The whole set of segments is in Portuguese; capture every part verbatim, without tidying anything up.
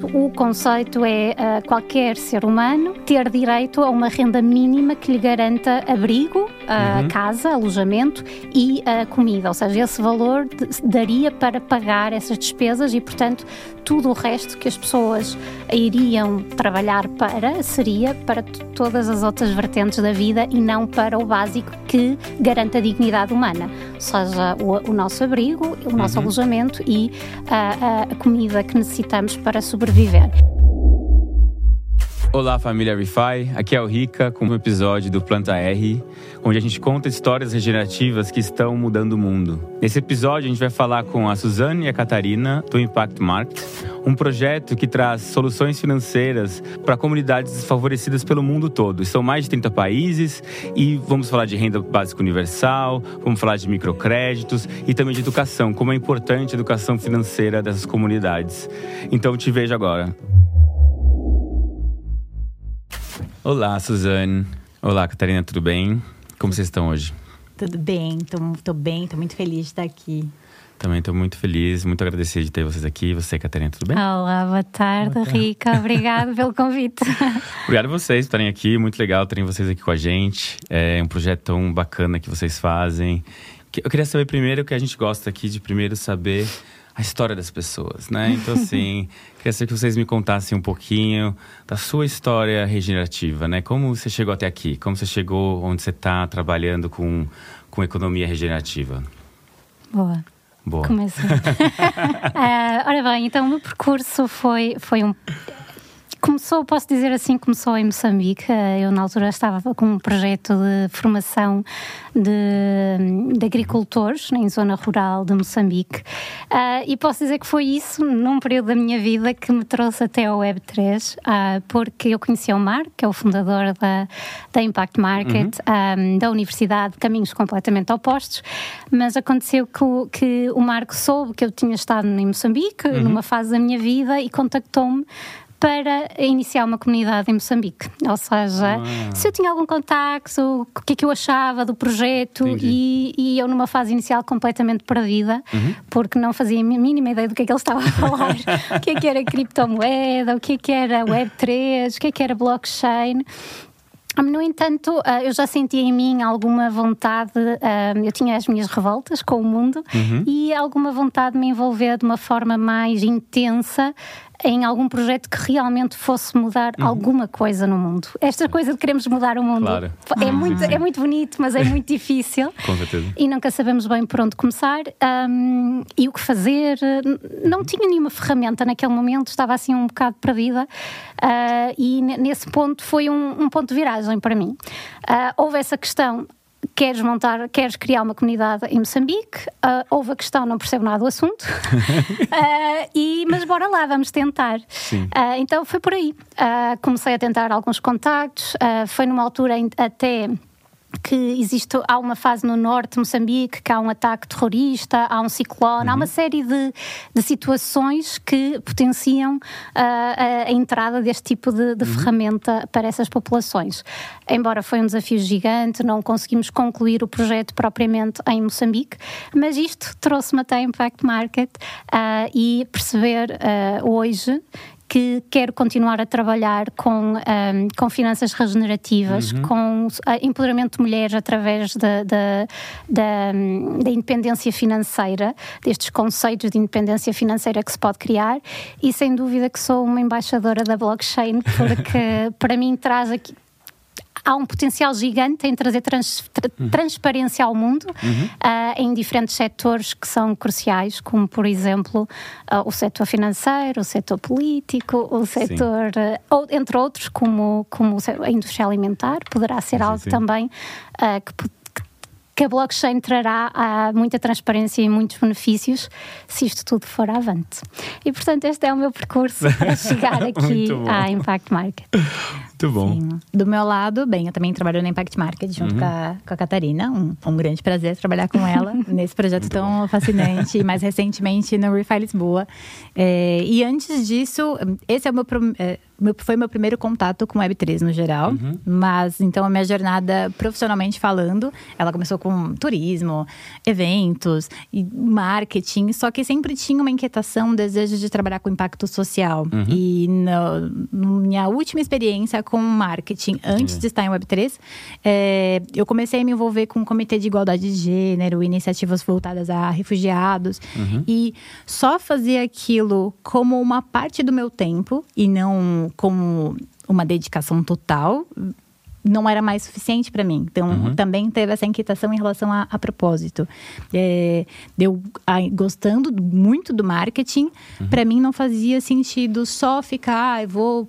portanto, o conceito é uh, qualquer ser humano ter direito a uma renda mínima que lhe garanta abrigo, uh, uhum. casa, alojamento e uh, comida. Ou seja, esse valor de, daria para pagar essas despesas e, portanto, tudo o resto que as pessoas iriam trabalhar para seria para t- todas as outras vertentes da vida e não para o básico que garante a dignidade humana. Ou seja, o, o nosso abrigo, o nosso uhum. alojamento e a, a, a comida que necessitamos para sobreviver. Olá, família ReFi, aqui é o Rica com um episódio do Planta R, onde a gente conta histórias regenerativas que estão mudando o mundo. Nesse episódio a gente vai falar com a Suzane e a Catarina do Impact Market, um projeto que traz soluções financeiras para comunidades desfavorecidas pelo mundo todo. São mais de trinta países e vamos falar de renda básica universal, vamos falar de microcréditos e também de educação, como é importante a educação financeira dessas comunidades. Então te vejo agora. Olá, Suzane. Olá, Catarina, tudo bem? Como vocês estão hoje? Tudo bem, tô, tô bem, tô muito feliz de estar aqui. Também estou muito feliz, muito agradecido de ter vocês aqui. Você, Catarina, tudo bem? Olá, boa tarde, boa tarde. Rica. Obrigada pelo convite. Obrigado a vocês por estarem aqui, muito legal terem vocês aqui com a gente. É um projeto tão bacana que vocês fazem. Eu queria saber primeiro o que a gente gosta aqui de primeiro saber a história das pessoas, né? Então, assim, queria saber que vocês me contassem um pouquinho da sua história regenerativa, né? Como você chegou até aqui? Como você chegou onde você está trabalhando com, com economia regenerativa? Boa. Boa. Começa. uh, ora bem, então o meu percurso foi, foi um... Começou, posso dizer assim, começou em Moçambique. Eu, na altura, estava com um projeto de formação de, de agricultores em zona rural de Moçambique. Uh, e posso dizer que foi isso, num período da minha vida, que me trouxe até ao Web três, uh, porque eu conheci o Marco, que é o fundador da, da Impact Market, uhum. um, da Universidade, caminhos completamente opostos, mas aconteceu que o, que o Marco soube que eu tinha estado em Moçambique, uhum. numa fase da minha vida, e contactou-me para iniciar uma comunidade em Moçambique. Ou seja, ah. se eu tinha algum contacto, o que é que eu achava do projeto, e, e eu numa fase inicial completamente perdida, uhum. porque não fazia a mínima ideia do que é que ele estava a falar, o que é que era criptomoeda, o que é que era Web três, o que é que era blockchain. No entanto, eu já sentia em mim alguma vontade, eu tinha as minhas revoltas com o mundo, uhum. e alguma vontade de me envolver de uma forma mais intensa em algum projeto que realmente fosse mudar uhum. alguma coisa no mundo. Esta coisa de queremos mudar o mundo, claro. é, muito, é muito bonito, mas é muito difícil. Com certeza. E nunca sabemos bem por onde começar um, e o que fazer. Não tinha nenhuma ferramenta naquele momento, estava assim um bocado perdida, uh, e nesse ponto foi um, um ponto de viragem para mim. Uh, houve essa questão: queres montar, queres criar uma comunidade em Moçambique? Uh, houve a questão, não percebo nada do assunto, uh, e, mas bora lá, vamos tentar. Uh, então foi por aí. Uh, comecei a tentar alguns contactos, uh, foi numa altura em, até... que existe, há uma fase no norte de Moçambique, que há um ataque terrorista, há um ciclone, uhum. há uma série de, de situações que potenciam uh, a, a entrada deste tipo de, de uhum. ferramenta para essas populações. Embora foi um desafio gigante, não conseguimos concluir o projeto propriamente em Moçambique, mas isto trouxe-me até a Impact Market uh, e perceber uh, hoje que quero continuar a trabalhar com, um, com finanças regenerativas, uhum. com uh, empoderamento de mulheres através da, da, da, da independência financeira, destes conceitos de independência financeira que se pode criar, e sem dúvida que sou uma embaixadora da blockchain, porque para mim traz aqui... Há um potencial gigante em trazer trans, tra, uhum. transparência ao mundo, uhum. uh, em diferentes setores que são cruciais, como, por exemplo, uh, o setor financeiro, o setor político, o setor, uh, ou, entre outros, como, como a indústria alimentar. Poderá ser sim, algo sim. também uh, que que a blockchain trará uh, muita transparência e muitos benefícios se isto tudo for avante. E, portanto, este é o meu percurso para chegar aqui à Impact Market. Muito bom. Sim. Do meu lado, bem, eu também trabalho na Impact Market junto uhum. com, a, com a Catarina. Um, um grande prazer trabalhar com ela nesse projeto Muito tão bom. fascinante. E mais recentemente no ReFi Lisboa. É, e antes disso, esse é o meu... Pro, é, foi meu primeiro contato com web três no geral. Uhum. Mas, então, a minha jornada, profissionalmente falando, ela começou com turismo, eventos e marketing. Só que sempre tinha uma inquietação, um desejo de trabalhar com impacto social. Uhum. E na minha última experiência com marketing, antes uhum. de estar em web três, é, eu comecei a me envolver com o Comitê de Igualdade de Gênero, iniciativas voltadas a refugiados. Uhum. E só fazia aquilo como uma parte do meu tempo e não como uma dedicação total, não era mais suficiente para mim. Então, uhum. também teve essa inquietação em relação a, a propósito. É, eu, a, gostando muito do marketing, uhum. para mim não fazia sentido só ficar, ah, eu vou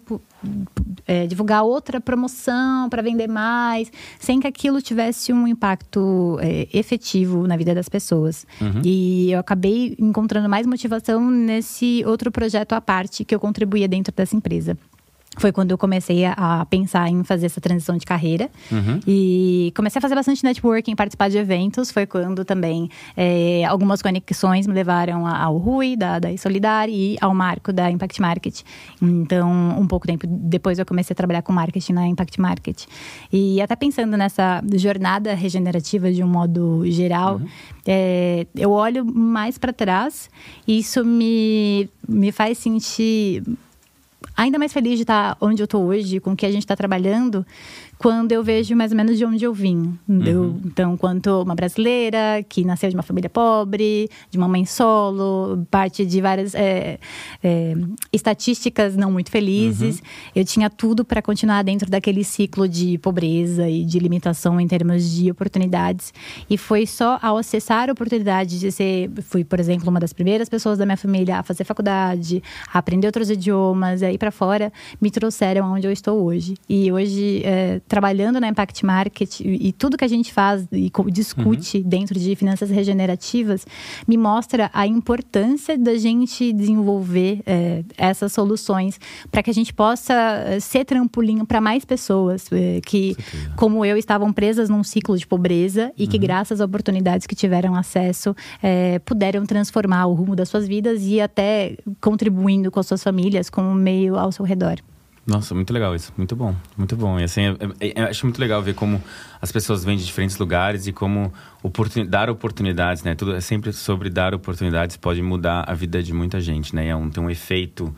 é, divulgar outra promoção para vender mais, sem que aquilo tivesse um impacto é, efetivo na vida das pessoas. Uhum. E eu acabei encontrando mais motivação nesse outro projeto à parte que eu contribuía dentro dessa empresa. Foi quando eu comecei a pensar em fazer essa transição de carreira. Uhum. E comecei a fazer bastante networking, participar de eventos. Foi quando também é, algumas conexões me levaram ao Rui, da, da Solidar, e ao Marco, da Impact Market. Então, um pouco tempo depois eu comecei a trabalhar com marketing na Impact Market. E até pensando nessa jornada regenerativa de um modo geral, uhum. é, eu olho mais para trás e isso me, me faz sentir ainda mais feliz de estar onde eu estou hoje, com o que a gente está trabalhando, quando eu vejo mais ou menos de onde eu vim. Uhum. Então, quanto uma brasileira que nasceu de uma família pobre, de uma mãe solo, parte de várias é, é, estatísticas não muito felizes, uhum. eu tinha tudo para continuar dentro daquele ciclo de pobreza e de limitação em termos de oportunidades. E foi só ao acessar a oportunidade de ser... Fui, por exemplo, uma das primeiras pessoas da minha família a fazer faculdade, a aprender outros idiomas, a ir para fora, me trouxeram aonde eu estou hoje. E hoje... É, trabalhando na Impact Market e, e tudo que a gente faz e discute uhum. dentro de finanças regenerativas me mostra a importância da gente desenvolver é, essas soluções para que a gente possa ser trampolim para mais pessoas é, que, como eu, estavam presas num ciclo de pobreza e uhum. que, graças às oportunidades que tiveram acesso, é, puderam transformar o rumo das suas vidas e até contribuindo com as suas famílias, com o meio ao seu redor. Nossa, muito legal isso. Muito bom, muito bom. E assim, eu, eu, eu acho muito legal ver como as pessoas vêm de diferentes lugares e como oportun, dar oportunidades, né? Tudo é sempre sobre dar oportunidades, pode mudar a vida de muita gente, né? É um, tem um efeito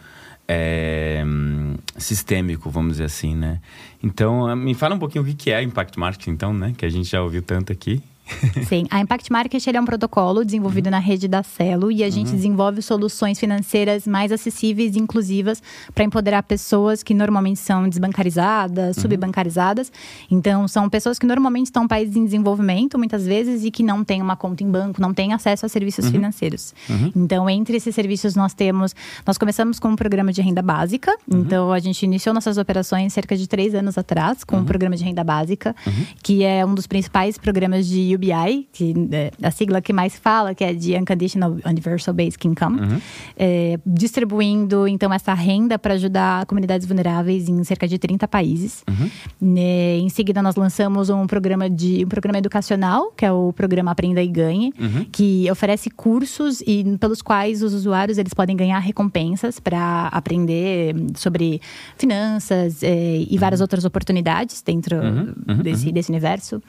é, sistêmico, vamos dizer assim, né? Então, me fala um pouquinho o que é Impact Marketing, então, né? Que a gente já ouviu tanto aqui. Sim, a Impact Market ele é um protocolo desenvolvido uhum. na rede da Celo e a gente uhum. desenvolve soluções financeiras mais acessíveis e inclusivas para empoderar pessoas que normalmente são desbancarizadas, uhum. subbancarizadas. Então, são pessoas que normalmente estão em países em desenvolvimento, muitas vezes, e que não têm uma conta em banco, não têm acesso a serviços uhum. financeiros. Uhum. Então, entre esses serviços nós temos... Nós começamos com um programa de renda básica. Uhum. Então, a gente iniciou nossas operações cerca de três anos atrás com o uhum. um programa de renda básica, uhum. que é um dos principais programas de U B I, que é a sigla que mais fala, que é de Unconditional Universal Basic Income, uhum. é, distribuindo, então, essa renda para ajudar comunidades vulneráveis em cerca de trinta países. Uhum. É, em seguida, nós lançamos um programa, de, um programa educacional, que é o programa Aprenda e Ganhe, uhum. que oferece cursos e, pelos quais os usuários eles podem ganhar recompensas para aprender sobre finanças é, e várias uhum. outras oportunidades dentro uhum. Uhum. Desse, desse universo.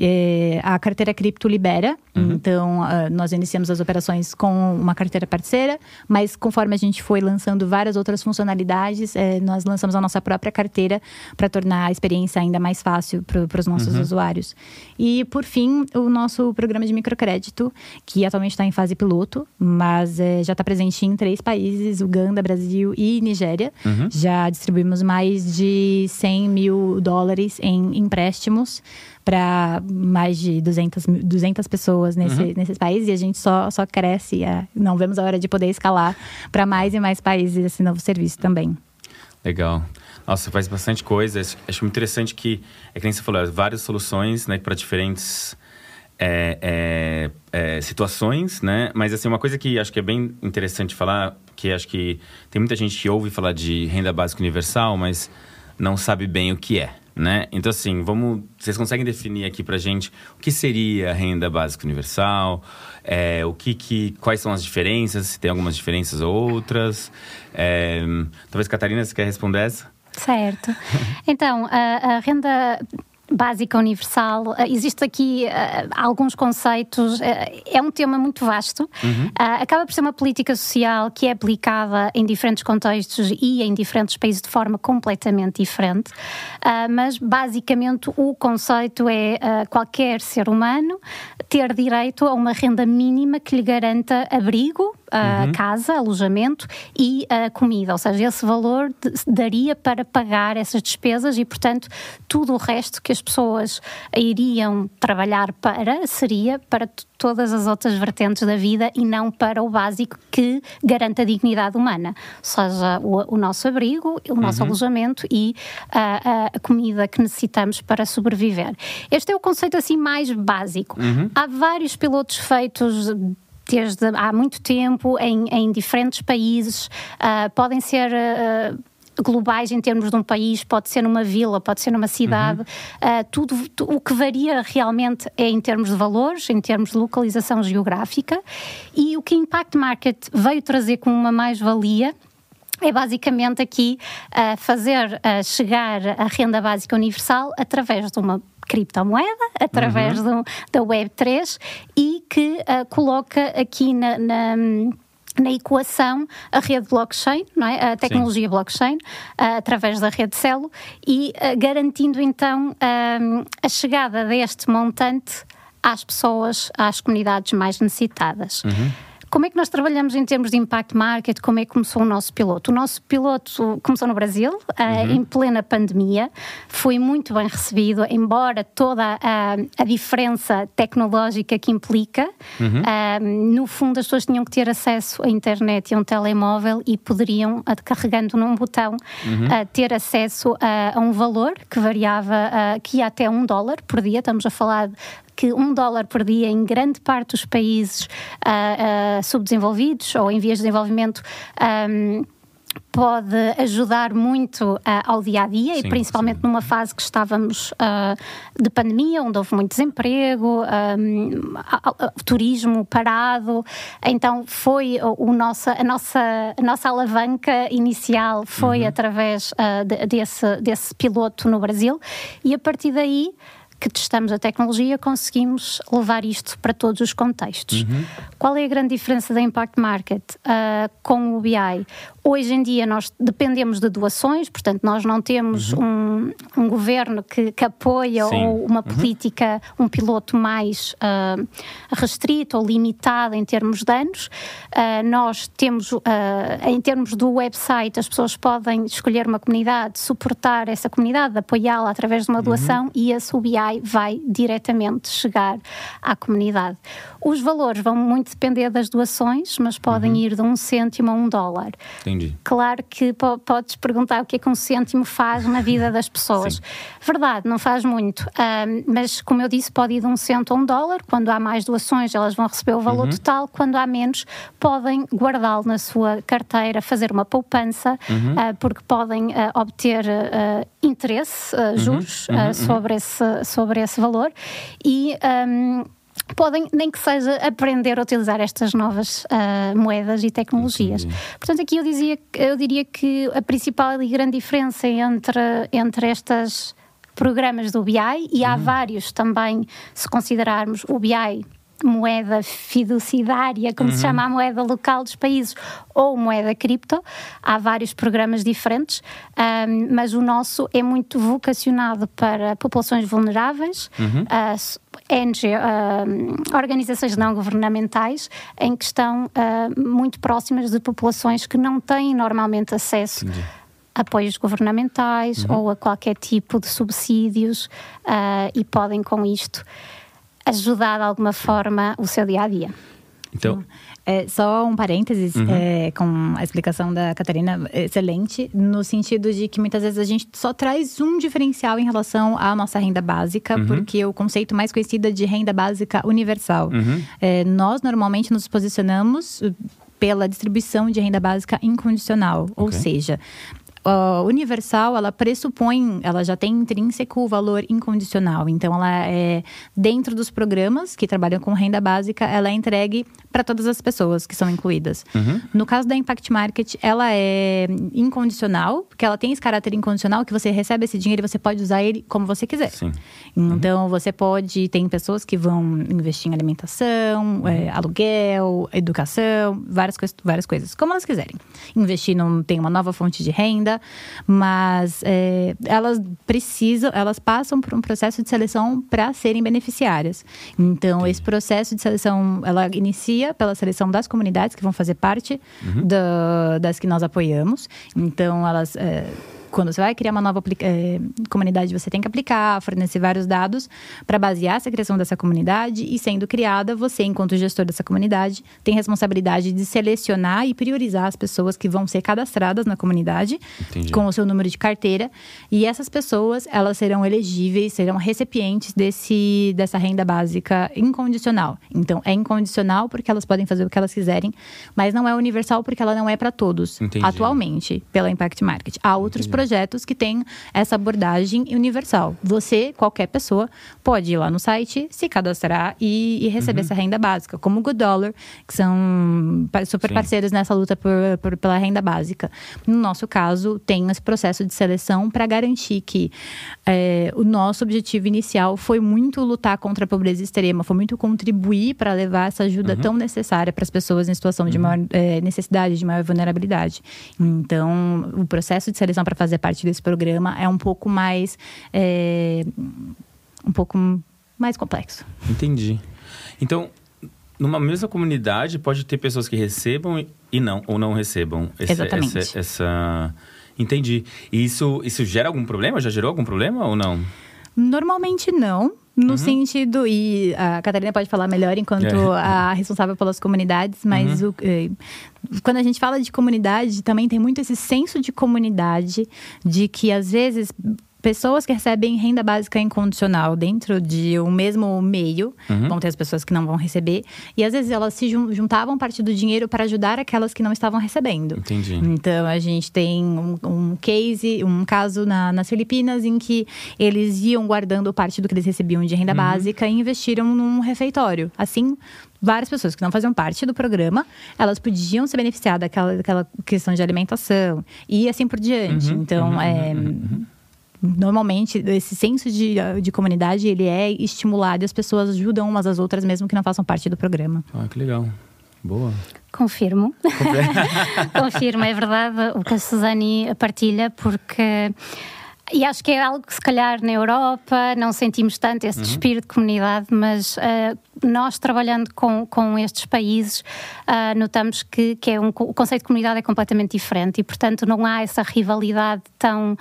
É, a carteira Cripto libera, uhum. então uh, nós iniciamos as operações com uma carteira parceira, mas conforme a gente foi lançando várias outras funcionalidades, eh, nós lançamos a nossa própria carteira para tornar a experiência ainda mais fácil para os nossos uhum. usuários. E por fim, o nosso programa de microcrédito, que atualmente está em fase piloto, mas eh, já está presente em três países, Uganda, Brasil e Nigéria. Uhum. Já distribuímos mais de cem mil dólares em empréstimos para mais de duzentas pessoas nesse, uhum. nesses países, e a gente só, só cresce. É, não vemos a hora de poder escalar para mais e mais países esse novo serviço também. Legal. Nossa, faz bastante coisa. Acho muito interessante que, é que nem você falou, várias soluções, né, para diferentes é, é, é, situações, né? Mas assim, uma coisa que acho que é bem interessante falar, que acho que tem muita gente que ouve falar de renda básica universal, mas não sabe bem o que é. né? Então, assim, vamos, vocês conseguem definir aqui pra gente o que seria a renda básica universal? É, o que, que, quais são as diferenças? Se tem algumas diferenças ou outras? É, talvez, Catarina, você quer responder essa? Certo. Então, a, a renda básica universal, existe aqui uh, alguns conceitos, uh, é um tema muito vasto, uhum. uh, acaba por ser uma política social que é aplicada em diferentes contextos e em diferentes países de forma completamente diferente, uh, mas basicamente o conceito é uh, qualquer ser humano ter direito a uma renda mínima que lhe garanta abrigo, a uhum. casa, alojamento e a comida, ou seja, esse valor de, daria para pagar essas despesas e, portanto, tudo o resto que as pessoas iriam trabalhar para, seria para t- todas as outras vertentes da vida e não para o básico que garante a dignidade humana, ou seja, o, o nosso abrigo, o nosso uhum. alojamento e a, a comida que necessitamos para sobreviver. Este é o conceito assim mais básico. Uhum. Há vários pilotos feitos desde há muito tempo, em, em diferentes países, uh, podem ser uh, globais em termos de um país, pode ser numa vila, pode ser numa cidade, uhum. uh, tudo, tu, o que varia realmente é em termos de valores, em termos de localização geográfica, e o que Impact Market veio trazer como uma mais-valia é basicamente aqui uh, fazer uh, chegar a renda básica universal através de uma criptomoeda, através uhum. do, da web três e que uh, coloca aqui na, na, na equação a rede blockchain, não é? A tecnologia Sim. blockchain, uh, através da rede Celo e uh, garantindo então uh, a chegada deste montante às pessoas, às comunidades mais necessitadas. Uhum. Como é que nós trabalhamos em termos de Impact Market? Como é que começou o nosso piloto? O nosso piloto começou no Brasil, uhum. uh, em plena pandemia. Foi muito bem recebido, embora toda a, a diferença tecnológica que implica. Uhum. Uh, no fundo, as pessoas tinham que ter acesso à internet e a um telemóvel e poderiam, uh, carregando num botão, uhum. uh, ter acesso a, a um valor que variava, uh, que ia até um dólar por dia. Estamos a falar de que um dólar por dia em grande parte dos países uh, uh, subdesenvolvidos ou em vias de desenvolvimento um, pode ajudar muito uh, ao dia-a-dia sim, e principalmente sim. numa fase que estávamos uh, de pandemia, onde houve muito desemprego, um, a, a, turismo parado. Então foi o, o nossa, a, nossa, a nossa alavanca inicial foi uhum. através uh, de, desse, desse piloto no Brasil e a partir daí que testamos a tecnologia, conseguimos levar isto para todos os contextos. Uhum. Qual é a grande diferença da Impact Market uh, com o B I? Hoje em dia nós dependemos de doações, portanto nós não temos uhum. um, um governo que, que apoia Sim. ou uma política, uhum. um piloto mais uh, restrito ou limitado em termos de anos. Uh, nós temos, uh, em termos do website, as pessoas podem escolher uma comunidade, suportar essa comunidade, apoiá-la através de uma doação uhum. e esse U B I vai diretamente chegar à comunidade. Os valores vão muito depender das doações, mas podem uhum. ir de um cêntimo a um dólar. Entendi. Claro que p- podes perguntar o que é que um cêntimo faz na vida das pessoas. Sim. Verdade, não faz muito, um, mas como eu disse, pode ir de um cento a um dólar. Quando há mais doações, elas vão receber o valor uhum. total. Quando há menos, podem guardá-lo na sua carteira, fazer uma poupança, uhum. uh, porque podem uh, obter uh, interesse, uh, juros uhum. Uhum. Uh, sobre, esse, sobre esse valor e um, podem, nem que seja, aprender a utilizar estas novas uh, moedas e tecnologias. Entendi. Portanto, aqui eu, dizia, eu diria que a principal e grande diferença entre, entre estes programas do B I, e há uhum. vários também, se considerarmos o B I moeda fiduciária, como uhum. se chama a moeda local dos países, ou moeda cripto, há vários programas diferentes, um, mas o nosso é muito vocacionado para populações vulneráveis, uhum. uh, N G, uh, organizações não governamentais, em que estão uh, muito próximas de populações que não têm normalmente acesso Entendi. a apoios governamentais uhum. ou a qualquer tipo de subsídios uh, e podem com isto ajudar de alguma forma o seu dia-a-dia. Então, é, só um parênteses uhum. é, com a explicação da Catarina, excelente, no sentido de que muitas vezes a gente só traz um diferencial em relação à nossa renda básica, uhum. porque o conceito mais conhecido é de renda básica universal. Uhum. É, nós normalmente nos posicionamos pela distribuição de renda básica incondicional, okay. ou seja, uh, universal, ela pressupõe, ela já tem intrínseco o valor incondicional. Então, ela é dentro dos programas que trabalham com renda básica, ela é entregue para todas as pessoas que são incluídas. Uhum. No caso da Impact Market, ela é incondicional, porque ela tem esse caráter incondicional que você recebe esse dinheiro e você pode usar ele como você quiser. Sim. Então, uhum. você pode... Tem pessoas que vão investir em alimentação, uhum. é, aluguel, educação, várias, cois, várias coisas, como elas quiserem. Investir num, tem uma nova fonte de renda, mas é, elas precisam, elas passam por um processo de seleção para serem beneficiárias. Então, esse processo de seleção, ela inicia pela seleção das comunidades que vão fazer parte uhum. da, das que nós apoiamos. Então, elas... É, quando você vai criar uma nova é, comunidade, você tem que aplicar, fornecer vários dados para basear essa criação dessa comunidade. E sendo criada, você, enquanto gestor dessa comunidade, tem responsabilidade de selecionar e priorizar as pessoas que vão ser cadastradas na comunidade. Entendi. Com o seu número de carteira. E essas pessoas, elas serão elegíveis, serão recipientes desse, dessa renda básica incondicional. Então, é incondicional porque elas podem fazer o que elas quiserem, mas não é universal porque ela não é para todos. Entendi. Atualmente, pela Impact Market. Há outros Entendi. projetos que têm essa abordagem universal. Você, qualquer pessoa, pode ir lá no site, se cadastrar e, e receber uhum. essa renda básica, como o Good Dollar, que são super Sim. parceiros nessa luta por, por, pela renda básica. No nosso caso, tem esse processo de seleção para garantir que é, o nosso objetivo inicial foi muito lutar contra a pobreza extrema, foi muito contribuir para levar essa ajuda uhum. tão necessária para as pessoas em situação uhum. de maior é, necessidade, de maior vulnerabilidade. Então, o processo de seleção para fazer parte desse programa é um pouco mais é, um pouco mais complexo. Entendi. Então, numa mesma comunidade pode ter pessoas que recebam e não, ou não recebam esse, Exatamente. Essa, essa... Entendi. E isso, isso gera algum problema? Já gerou algum problema ou não? Normalmente não. No uhum. sentido, e a Catarina pode falar melhor enquanto é. a responsável pelas comunidades, mas uhum. o, eh, quando a gente fala de comunidade, também tem muito esse senso de comunidade, de que às vezes pessoas que recebem renda básica incondicional dentro de um mesmo meio, uhum. vão ter as pessoas que não vão receber, e às vezes elas se juntavam parte do dinheiro para ajudar aquelas que não estavam recebendo. Entendi. Então, a gente tem um, um case, um caso na, nas Filipinas em que eles iam guardando parte do que eles recebiam de renda uhum. básica e investiram num refeitório. Assim, várias pessoas que não faziam parte do programa, elas podiam se beneficiar daquela, daquela questão de alimentação e assim por diante. Uhum. Então, uhum. é... Uhum. Normalmente, esse senso de, de comunidade, ele é estimulado e as pessoas ajudam umas às outras, mesmo que não façam parte do programa. Ah, que legal. Boa. Confirmo. Confirmo, é verdade o que a Suzane partilha, porque... E acho que é algo que, se calhar, na Europa não sentimos tanto esse uhum. espírito de comunidade, mas uh, nós, trabalhando com, com estes países, uh, notamos que, que é um, o conceito de comunidade é completamente diferente e, portanto, não há essa rivalidade tão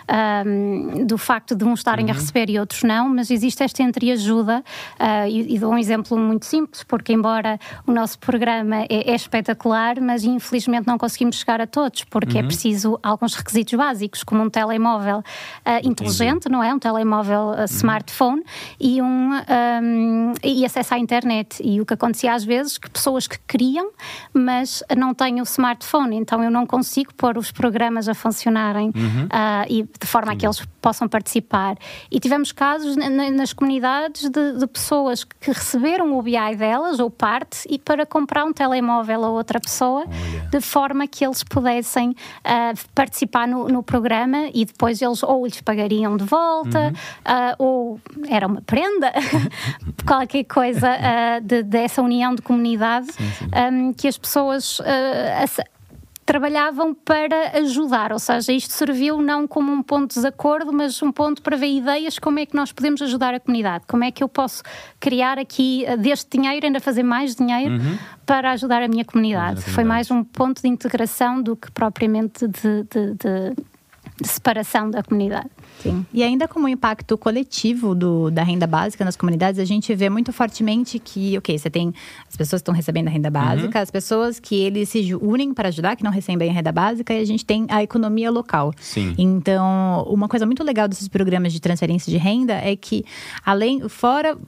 um, do facto de uns estarem uhum. a receber e outros não, mas existe esta entreajuda uh, e, e dou um exemplo muito simples, porque embora o nosso programa é, é espetacular, mas infelizmente não conseguimos chegar a todos, porque uhum. é preciso alguns requisitos básicos, como um telemóvel Uh, inteligente, não é? Um telemóvel uh, smartphone e, um, um, e acesso à internet. E o que acontecia às vezes, que pessoas que queriam, mas não têm o smartphone, então eu não consigo pôr os programas a funcionarem uhum. uh, e de forma Entendi. a que eles possam participar. E tivemos casos n- nas comunidades de, de pessoas que receberam o B I delas, ou parte, e para comprar um telemóvel a outra pessoa, Olha. de forma que eles pudessem uh, participar no, no programa e depois eles ou lhes pagariam de volta, uhum. uh, ou era uma prenda, qualquer coisa uh, de, dessa união de comunidade, sim, sim. Um, que as pessoas uh, ass- trabalhavam para ajudar, ou seja, isto serviu não como um ponto de desacordo, mas um ponto para ver ideias, como é que nós podemos ajudar a comunidade, como é que eu posso criar aqui deste dinheiro, ainda fazer mais dinheiro uhum. para ajudar a minha comunidade. Foi mais um ponto de integração do que propriamente de... de, de de separação da comunidade. Sim. E ainda como impacto coletivo do, da renda básica nas comunidades, a gente vê muito fortemente que, ok, você tem as pessoas que estão recebendo a renda básica, uhum. as pessoas que eles se unem para ajudar, que não recebem a renda básica, e a gente tem a economia local. Sim. Então, uma coisa muito legal desses programas de transferência de renda é que, além, fora...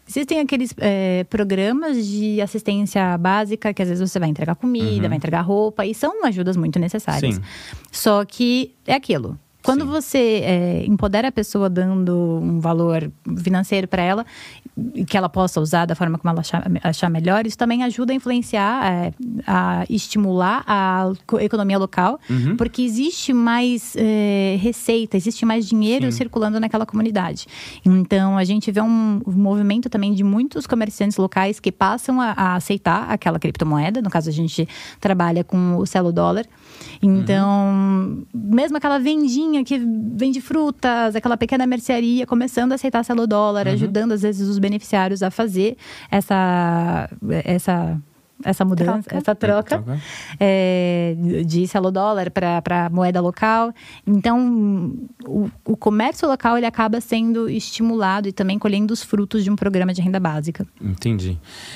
Existem aqueles é, programas de assistência básica que às vezes você vai entregar comida, uhum. vai entregar roupa, e são ajudas muito necessárias. Sim. Só que é aquilo. Quando Sim. você é, empodera a pessoa dando um valor financeiro para ela, que ela possa usar da forma como ela achar, achar melhor, isso também ajuda a influenciar, é, a estimular a economia local, uhum. porque existe mais é, receita, existe mais dinheiro Sim. circulando naquela comunidade. Então, a gente vê um, um movimento também de muitos comerciantes locais que passam a, a aceitar aquela criptomoeda. No caso, a gente trabalha com o Celo Dólar. Então, uhum. mesmo aquela vendinha que vende frutas, aquela pequena mercearia começando a aceitar Celo Dólar, uhum. ajudando às vezes os beneficiários a fazer essa, essa, essa mudança, troca. essa troca, troca. É, de Celo Dólar para moeda local. Então, o, o comércio local ele acaba sendo estimulado e também colhendo os frutos de um programa de renda básica. Entendi.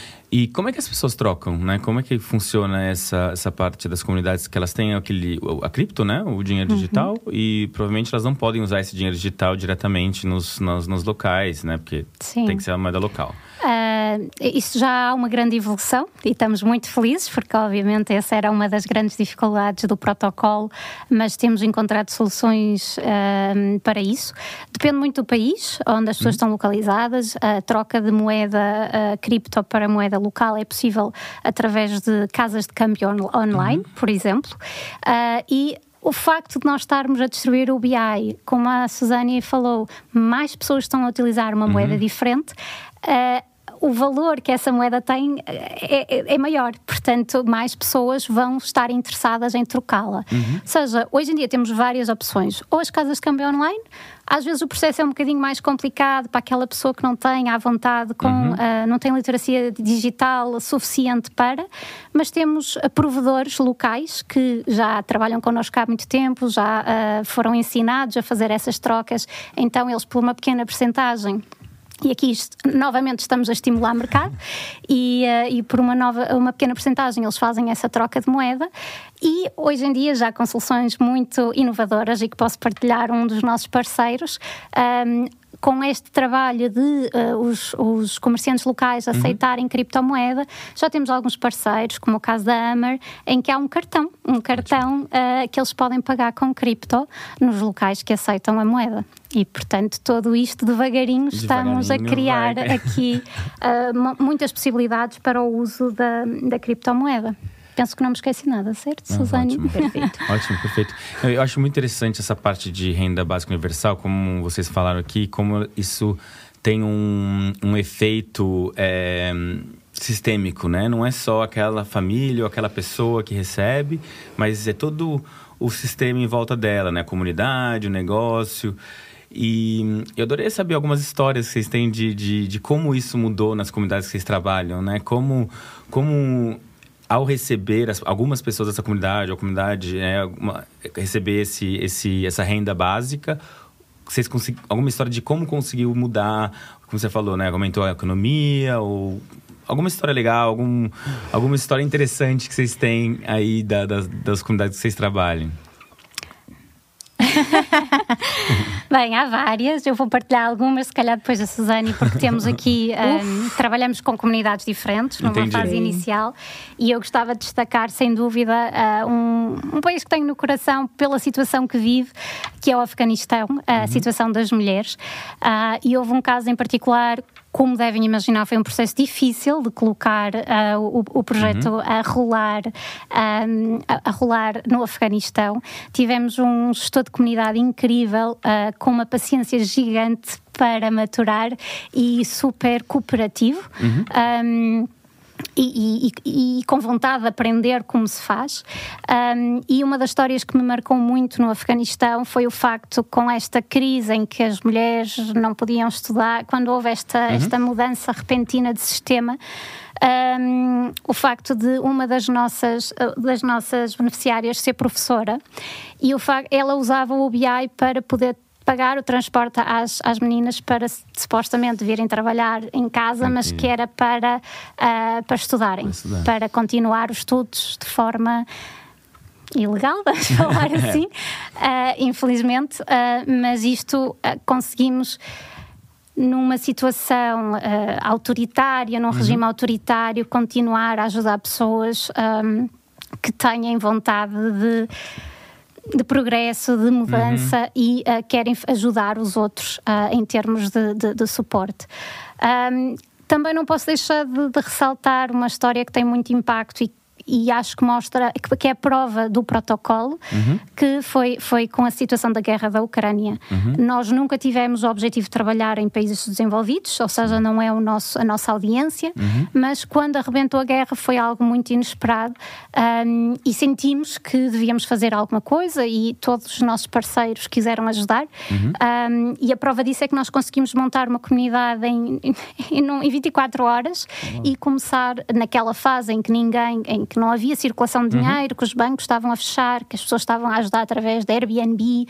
E como é que as pessoas trocam, né? Como é que funciona essa, essa parte das comunidades que elas têm aquele, a cripto, né? O dinheiro digital. Uhum. E provavelmente elas não podem usar esse dinheiro digital diretamente nos, nos, nos locais, né? Porque Sim. tem que ser a moeda local. Uh, isso já há uma grande evolução e estamos muito felizes, porque obviamente essa era uma das grandes dificuldades do protocolo, mas temos encontrado soluções uh, para isso. Depende muito do país onde as pessoas uhum. estão localizadas. A troca de moeda uh, cripto para moeda local é possível através de casas de câmbio on- online, uhum. por exemplo. Uh, e o facto de nós estarmos a distribuir o B I, como a Susana falou, mais pessoas estão a utilizar uma moeda uhum. diferente, uh, o valor que essa moeda tem é, é, é maior. Portanto, mais pessoas vão estar interessadas em trocá-la. Uhum. Ou seja, hoje em dia temos várias opções. Ou as casas de câmbio online, às vezes o processo é um bocadinho mais complicado para aquela pessoa que não tem à vontade, com, uhum. uh, não tem literacia digital suficiente para, mas temos uh, provedores locais que já trabalham connosco há muito tempo, já uh, foram ensinados a fazer essas trocas, então eles por uma pequena percentagem. E aqui, novamente, estamos a estimular o mercado e, uh, e por uma, nova, uma pequena percentagem eles fazem essa troca de moeda e hoje em dia já com soluções muito inovadoras e que posso partilhar um dos nossos parceiros, um, com este trabalho de uh, os, os comerciantes locais aceitarem uhum. criptomoeda, já temos alguns parceiros, como o caso da Amer, em que há um cartão, um cartão uh, que eles podem pagar com cripto nos locais que aceitam a moeda. E, portanto, tudo isto devagarinho, devagarinho estamos a criar vai. aqui uh, muitas possibilidades para o uso da, da criptomoeda. Penso que não me esqueci nada, certo, ah, Susane? Ótimo. Perfeito. Ótimo, perfeito. Eu acho muito interessante essa parte de renda básica universal, como vocês falaram aqui, como isso tem um, um efeito é, sistêmico, né? Não é só aquela família ou aquela pessoa que recebe, mas é todo o sistema em volta dela, né? A comunidade, o negócio. E eu adoraria saber algumas histórias que vocês têm de, de, de como isso mudou nas comunidades que vocês trabalham, né? Como... como ao receber as, algumas pessoas dessa comunidade, a comunidade é, uma, receber esse, esse, essa renda básica, vocês consegu, alguma história de como conseguiu mudar, como você falou, né? Aumentou a economia ou alguma história legal, algum, alguma história interessante que vocês têm aí da, das, das comunidades que vocês trabalham? Bem, há várias, eu vou partilhar algumas, se calhar depois da Susane, porque temos aqui, um, trabalhamos com comunidades diferentes numa Entendi. fase inicial e eu gostava de destacar, sem dúvida, uh, um, um país que tenho no coração pela situação que vive, que é o Afeganistão, a uhum. situação das mulheres, uh, e houve um caso em particular. Como devem imaginar, foi um processo difícil de colocar uh, o, o projeto uhum. a rolar, um, a, a rolar no Afeganistão. Tivemos um gestor de comunidade incrível, uh, com uma paciência gigante para maturar e super cooperativo. Uhum. Um, E, e, e com vontade de aprender como se faz. Um, e uma das histórias que me marcou muito no Afeganistão foi o facto, com esta crise em que as mulheres não podiam estudar, quando houve esta, uhum. esta mudança repentina de sistema, um, o facto de uma das nossas, das nossas beneficiárias ser professora, e o facto, ela usava o B I para poder pagar o transporte às, às meninas para supostamente virem trabalhar em casa, mas que era para, uh, para estudarem, para, estudar. para continuar os estudos de forma ilegal, vamos falar assim, uh, infelizmente, uh, mas isto uh, conseguimos numa situação uh, autoritária, num uhum. regime autoritário, continuar a ajudar pessoas um, que tenham vontade de, de progresso, de mudança uhum. e uh, querem ajudar os outros uh, em termos de, de, de suporte. Um, também não posso deixar de, de ressaltar uma história que tem muito impacto e e acho que mostra, que é prova do protocolo, uhum. que foi, foi com a situação da guerra da Ucrânia. Uhum. Nós nunca tivemos o objetivo de trabalhar em países desenvolvidos, ou seja, não é o nosso, a nossa audiência, uhum. mas quando arrebentou a guerra foi algo muito inesperado um, e sentimos que devíamos fazer alguma coisa e todos os nossos parceiros quiseram ajudar uhum. um, e a prova disso é que nós conseguimos montar uma comunidade em, em, em vinte e quatro horas uhum. e começar naquela fase em que ninguém, em que não havia circulação de dinheiro, uhum. que os bancos estavam a fechar, que as pessoas estavam a ajudar através da Airbnb, um,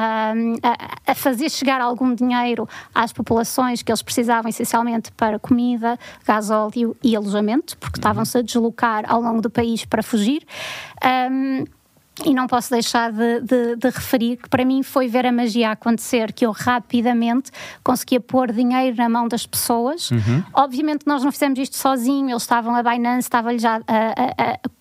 a, a fazer chegar algum dinheiro às populações que eles precisavam essencialmente para comida, gasóleo e alojamento, porque uhum. estavam-se a deslocar ao longo do país para fugir. Um, E não posso deixar de, de, de referir que para mim foi ver a magia acontecer, que eu rapidamente conseguia pôr dinheiro na mão das pessoas. Uhum. Obviamente nós não fizemos isto sozinho, eles estavam, a Binance estava-lhe já a, a, a,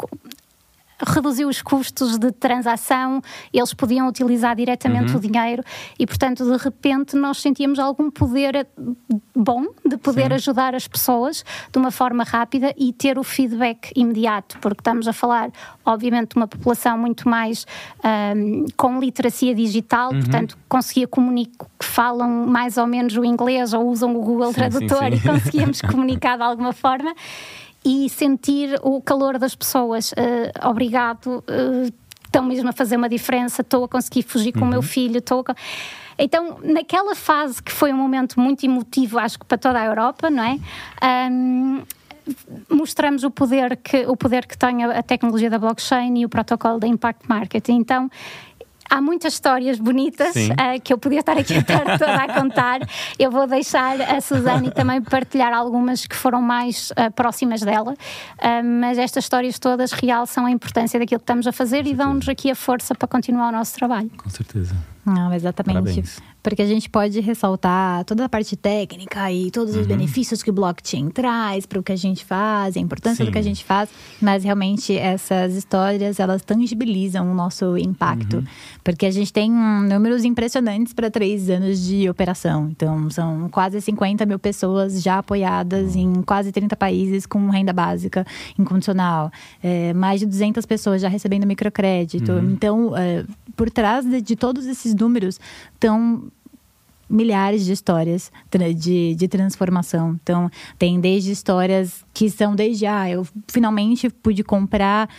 a reduzir os custos de transação, eles podiam utilizar diretamente uhum. o dinheiro e, portanto, de repente nós sentíamos algum poder bom de poder Sim. ajudar as pessoas de uma forma rápida e ter o feedback imediato, porque estamos a falar, obviamente, de uma população muito mais um, com literacia digital, uhum. portanto, conseguia comunicar, que falam mais ou menos o inglês ou usam o Google sim, Tradutor sim, sim. e conseguíamos comunicar de alguma forma. E sentir o calor das pessoas. Uh, obrigado, uh, estão mesmo a fazer uma diferença, estou a conseguir fugir com uhum. o meu filho, estou a... Então, naquela fase que foi um momento muito emotivo, acho que para toda a Europa, não é? Um, mostramos o poder que, o poder que tem a, a tecnologia da blockchain e o protocolo da Impact Marketing. Então, há muitas histórias bonitas uh, que eu podia estar aqui a tarde toda a contar. Eu vou deixar a Suzane também partilhar algumas que foram mais uh, próximas dela, uh, mas estas histórias todas realçam a importância daquilo que estamos a fazer e dão-nos aqui a força para continuar o nosso trabalho. Com certeza. Não, exatamente. Parabéns. Porque a gente pode ressaltar toda a parte técnica e todos os uhum. benefícios que o blockchain traz para o que a gente faz, a importância Sim. do que a gente faz, mas realmente essas histórias, elas tangibilizam o nosso impacto. Uhum. Porque a gente tem números impressionantes para três anos de operação. Então, são quase cinquenta mil pessoas já apoiadas uhum. em quase trinta países com renda básica incondicional. É, mais de duzentas pessoas já recebendo microcrédito. Uhum. Então, é, por trás de, de todos esses números, estão milhares de histórias de, de transformação. Então, tem desde histórias que são desde, ah, eu finalmente pude comprar,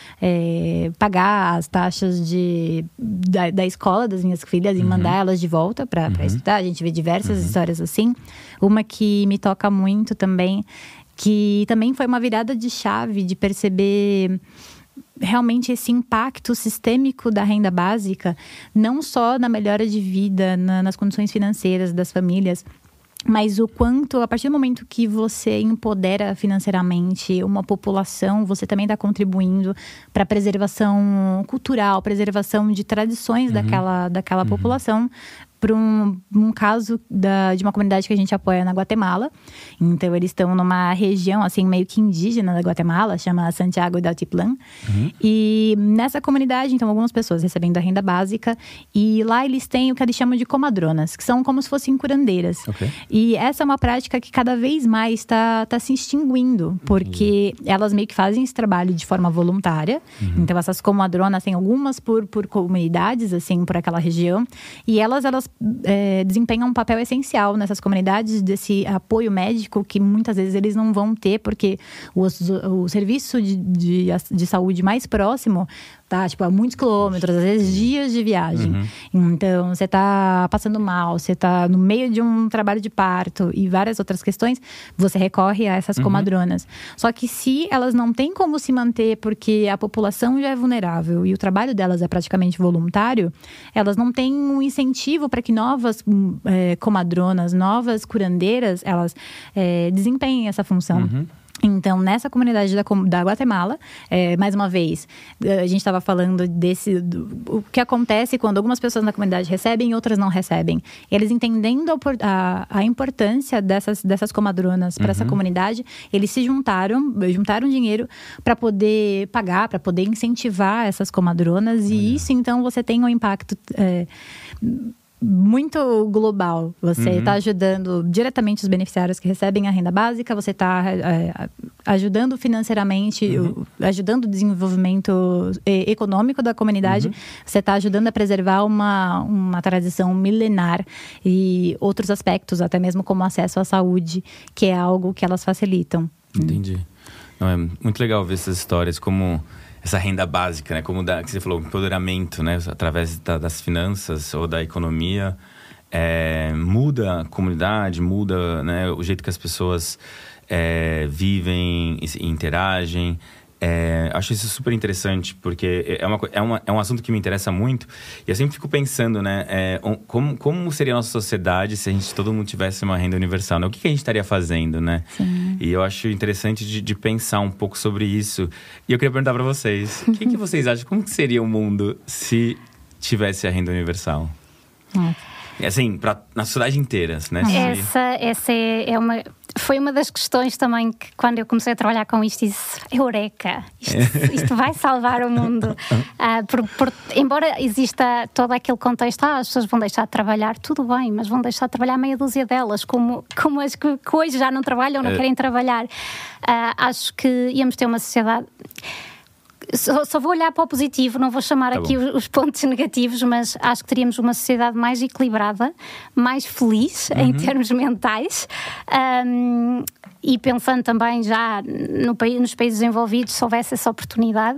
é, pagar as taxas de, da, da escola das minhas filhas e uhum. mandar elas de volta para uhum. estudar. A gente vê diversas uhum. histórias assim. Uma que me toca muito também, que também foi uma virada de chave de perceber realmente esse impacto sistêmico da renda básica, não só na melhora de vida, na, nas condições financeiras das famílias, mas o quanto, a partir do momento que você empodera financeiramente uma população, você também está contribuindo para a preservação cultural, preservação de tradições uhum. daquela, daquela uhum. população. Para um, um caso da, de uma comunidade que a gente apoia na Guatemala. Então, eles estão numa região, assim, meio que indígena da Guatemala, chama Santiago de Altiplán. Uhum. E nessa comunidade, então, algumas pessoas recebendo a renda básica. E lá eles têm o que eles chamam de comadronas, que são como se fossem curandeiras. Okay. E essa é uma prática que cada vez mais está tá se extinguindo, porque uhum. elas meio que fazem esse trabalho de forma voluntária. Uhum. Então, essas comadronas têm algumas por, por comunidades, assim, por aquela região. E elas, elas É, desempenham um papel essencial nessas comunidades, desse apoio médico que muitas vezes eles não vão ter, porque o, o serviço de, de, de saúde mais próximo tá, tipo, a muitos quilômetros, às vezes dias de viagem. Uhum. Então, você tá passando mal, você tá no meio de um trabalho de parto e várias outras questões, você recorre a essas uhum. comadronas. Só que se elas não têm como se manter porque a população já é vulnerável e o trabalho delas é praticamente voluntário, elas não têm um incentivo para que novas é, comadronas, novas curandeiras, elas é, desempenhem essa função. Uhum. Então, nessa comunidade da, da Guatemala, é, mais uma vez, a gente estava falando desse, do, o que acontece quando algumas pessoas na comunidade recebem e outras não recebem. Eles entendendo a, a, a importância dessas, dessas comadronas para uhum. essa comunidade, eles se juntaram, juntaram dinheiro para poder pagar, para poder incentivar essas comadronas. Uhum. E isso, então, você tem um impacto... É, muito global. Você está uhum. ajudando diretamente os beneficiários que recebem a renda básica, você está é, ajudando financeiramente, uhum. ajudando o desenvolvimento econômico da comunidade, uhum. você está ajudando a preservar uma, uma tradição milenar e outros aspectos, até mesmo como acesso à saúde, que é algo que elas facilitam. Entendi. Não, é muito legal ver essas histórias, como... essa renda básica, né? Como da, que você falou, empoderamento, né? Através da, das finanças ou da economia, é, muda a comunidade, muda, né? O jeito que as pessoas é, vivem e interagem. É, acho isso super interessante, porque é, uma, é, uma, é um assunto que me interessa muito. E eu sempre fico pensando, né? É, como, como seria a nossa sociedade se a gente, todo mundo tivesse uma renda universal, né? O que, que a gente estaria fazendo, né? Sim. E eu acho interessante de, de pensar um pouco sobre isso. E eu queria perguntar para vocês, o que, que vocês acham? Como que seria o mundo se tivesse a renda universal? É. Assim, pra, na sociedade inteira, né? Essa, essa é, é uma... Foi uma das questões também que, quando eu comecei a trabalhar com isto, disse: Eureka! Isto, isto vai salvar o mundo. Uh, por, por, embora exista todo aquele contexto, ah, as pessoas vão deixar de trabalhar, tudo bem, mas vão deixar de trabalhar meia dúzia delas, como, como as que, que hoje já não trabalham, não é. querem trabalhar. Uh, acho que íamos ter uma sociedade... Só, só vou olhar para o positivo, não vou chamar tá aqui os, os pontos negativos, mas acho que teríamos uma sociedade mais equilibrada, mais feliz uhum. em termos mentais, um, e pensando também já no, nos países desenvolvidos, se houvesse essa oportunidade,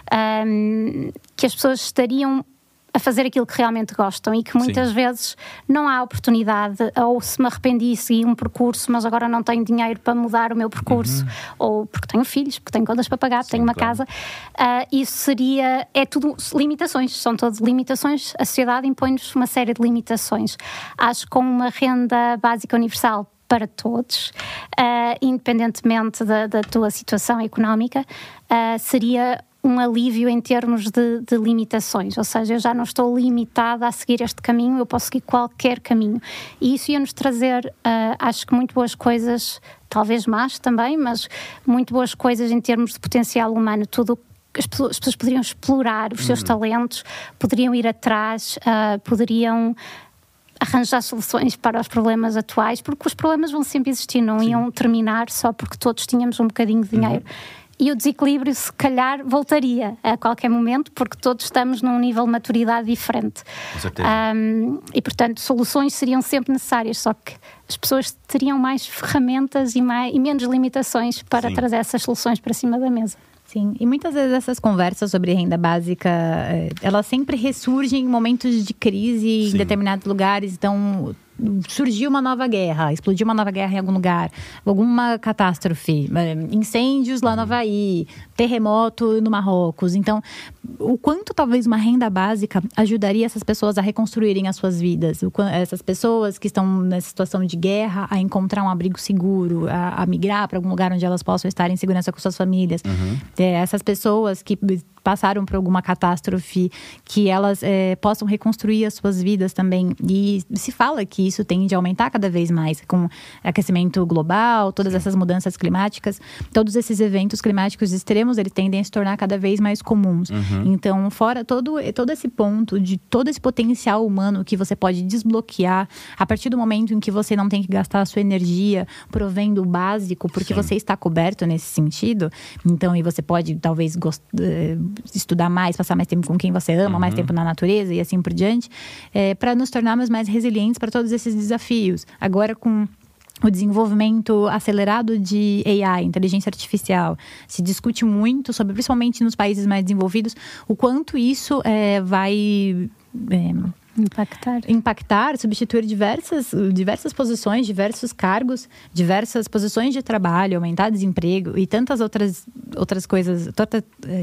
um, que as pessoas estariam a fazer aquilo que realmente gostam e que muitas Sim. vezes não há oportunidade, ou se me arrependi e segui um percurso, mas agora não tenho dinheiro para mudar o meu percurso, uhum. ou porque tenho filhos, porque tenho contas para pagar, Sim, tenho uma claro. casa, uh, isso seria, é tudo limitações, são todas limitações, a sociedade impõe-nos uma série de limitações. Acho que com uma renda básica universal para todos, uh, independentemente da, da tua situação económica, uh, seria um alívio em termos de, de limitações, ou seja, eu já não estou limitada a seguir este caminho, eu posso seguir qualquer caminho, e isso ia-nos trazer, uh, acho que muito boas coisas, talvez más também, mas muito boas coisas em termos de potencial humano, tudo as pessoas, as pessoas poderiam explorar os seus uhum. talentos, poderiam ir atrás, uh, poderiam arranjar soluções para os problemas atuais, porque os problemas vão sempre existir, não Sim. iam terminar só porque todos tínhamos um bocadinho de dinheiro. Uhum. E o desequilíbrio, se calhar, voltaria a qualquer momento, porque todos estamos num nível de maturidade diferente. Com certeza. Um, e, portanto, soluções seriam sempre necessárias, só que as pessoas teriam mais ferramentas e, mais, e menos limitações para Sim. trazer essas soluções para cima da mesa. Sim, e muitas vezes essas conversas sobre renda básica, elas sempre ressurgem em momentos de crise Sim. em determinados lugares. Então, surgiu uma nova guerra, explodiu uma nova guerra em algum lugar, alguma catástrofe, incêndios lá no Havaí, terremoto no Marrocos. Então, o quanto talvez uma renda básica ajudaria essas pessoas a reconstruírem as suas vidas, essas pessoas que estão nessa situação de guerra a encontrar um abrigo seguro, a, a migrar para algum lugar onde elas possam estar em segurança com suas famílias. Uhum. É, essas pessoas que passaram por alguma catástrofe, que elas é, possam reconstruir as suas vidas também. E se fala que isso tende a aumentar cada vez mais, com aquecimento global, todas essas mudanças climáticas, todos esses eventos climáticos extremos, eles tendem a se tornar cada vez mais comuns. Uhum. Então, fora todo, todo esse ponto, de todo esse potencial humano que você pode desbloquear, a partir do momento em que você não tem que gastar a sua energia provendo o básico, porque Sim. você está coberto nesse sentido. Então, e você pode, talvez, gost... estudar mais, passar mais tempo com quem você ama, uhum. mais tempo na natureza e assim por diante, é, para nos tornarmos mais resilientes para todos esses desafios. Agora, com o desenvolvimento acelerado de A I, inteligência artificial, se discute muito sobre, principalmente nos países mais desenvolvidos, o quanto isso é, vai... É, Impactar. Impactar, substituir diversas, diversas posições, diversos cargos, diversas posições de trabalho, aumentar desemprego e tantas outras, outras coisas, tanta, é,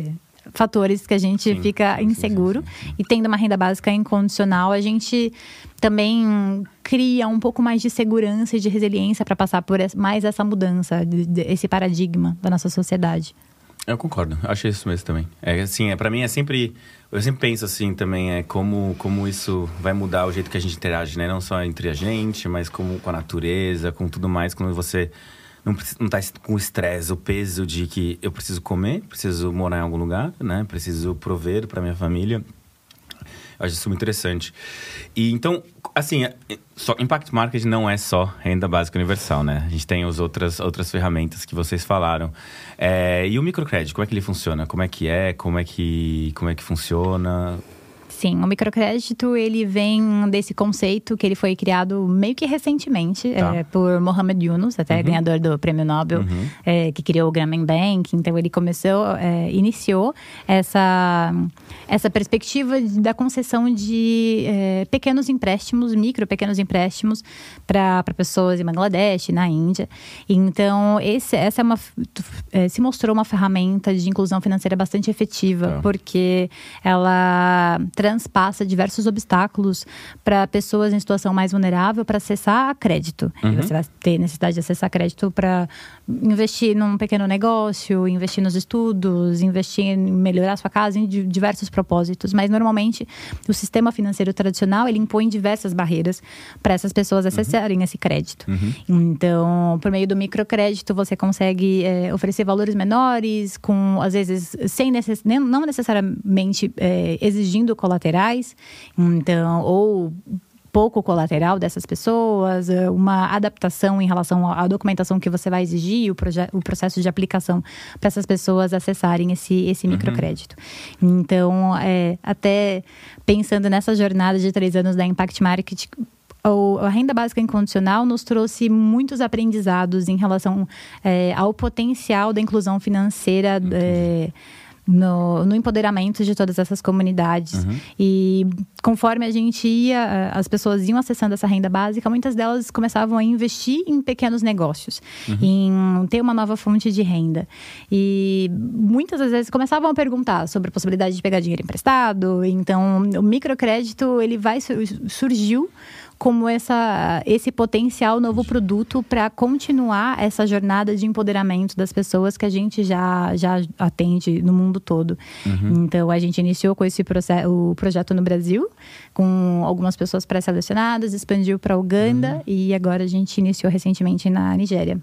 fatores que a gente sim, fica sim, inseguro. Sim, sim, sim. E tendo uma renda básica incondicional, a gente também cria um pouco mais de segurança e de resiliência para passar por mais essa mudança, esse paradigma da nossa sociedade. Eu concordo, eu acho isso mesmo também. É assim, é, para mim é sempre... Eu sempre penso assim também, é como, como isso vai mudar o jeito que a gente interage, né? Não só entre a gente, mas como com a natureza, com tudo mais. Quando você não, não tá com o estresse, o peso de que eu preciso comer, preciso morar em algum lugar, né? Preciso prover para minha família. Eu acho isso muito interessante. E então, assim, só, Impact Marketing não é só renda básica universal, né? A gente tem as outras, outras ferramentas que vocês falaram. É, e o microcrédito, como é que ele funciona? Como é que é? Como é que, como é que funciona? Sim, o microcrédito, ele vem desse conceito que ele foi criado meio que recentemente, tá. é, por Mohamed Yunus, até uhum. ganhador do Prêmio Nobel, uhum. é, que criou o Grameen Bank. Então, ele começou, é, iniciou essa, essa perspectiva da concessão de é, pequenos empréstimos, micro pequenos empréstimos para pessoas em Bangladesh, na Índia. Então, esse, essa é uma, é, se mostrou uma ferramenta de inclusão financeira bastante efetiva, tá. porque ela transpassa diversos obstáculos para pessoas em situação mais vulnerável para acessar crédito. Uhum. E você vai ter necessidade de acessar crédito para investir num pequeno negócio, investir nos estudos, investir em melhorar a sua casa, em diversos propósitos. Mas, normalmente, o sistema financeiro tradicional, ele impõe diversas barreiras para essas pessoas acessarem uhum. esse crédito. Uhum. Então, por meio do microcrédito, você consegue é, oferecer valores menores, com, às vezes, sem necess... não necessariamente é, exigindo colaterais, então, ou pouco colateral dessas pessoas, uma adaptação em relação à documentação que você vai exigir, o, o processo de aplicação para essas pessoas acessarem esse, esse microcrédito. Uhum. Então, é, até pensando nessa jornada de três anos da Impact Marketing, a renda básica incondicional nos trouxe muitos aprendizados em relação é, ao potencial da inclusão financeira é, No, no empoderamento de todas essas comunidades. Uhum. E conforme a gente ia, as pessoas iam acessando essa renda básica, muitas delas começavam a investir em pequenos negócios, uhum. em ter uma nova fonte de renda. E muitas das vezes começavam a perguntar sobre a possibilidade de pegar dinheiro emprestado. Então, o microcrédito, ele vai, surgiu como essa, esse potencial novo produto para continuar essa jornada de empoderamento das pessoas que a gente já, já atende no mundo todo. Uhum. Então, a gente iniciou com esse processo, o projeto no Brasil, com algumas pessoas pré-selecionadas, expandiu para Uganda uhum. e agora a gente iniciou recentemente na Nigéria.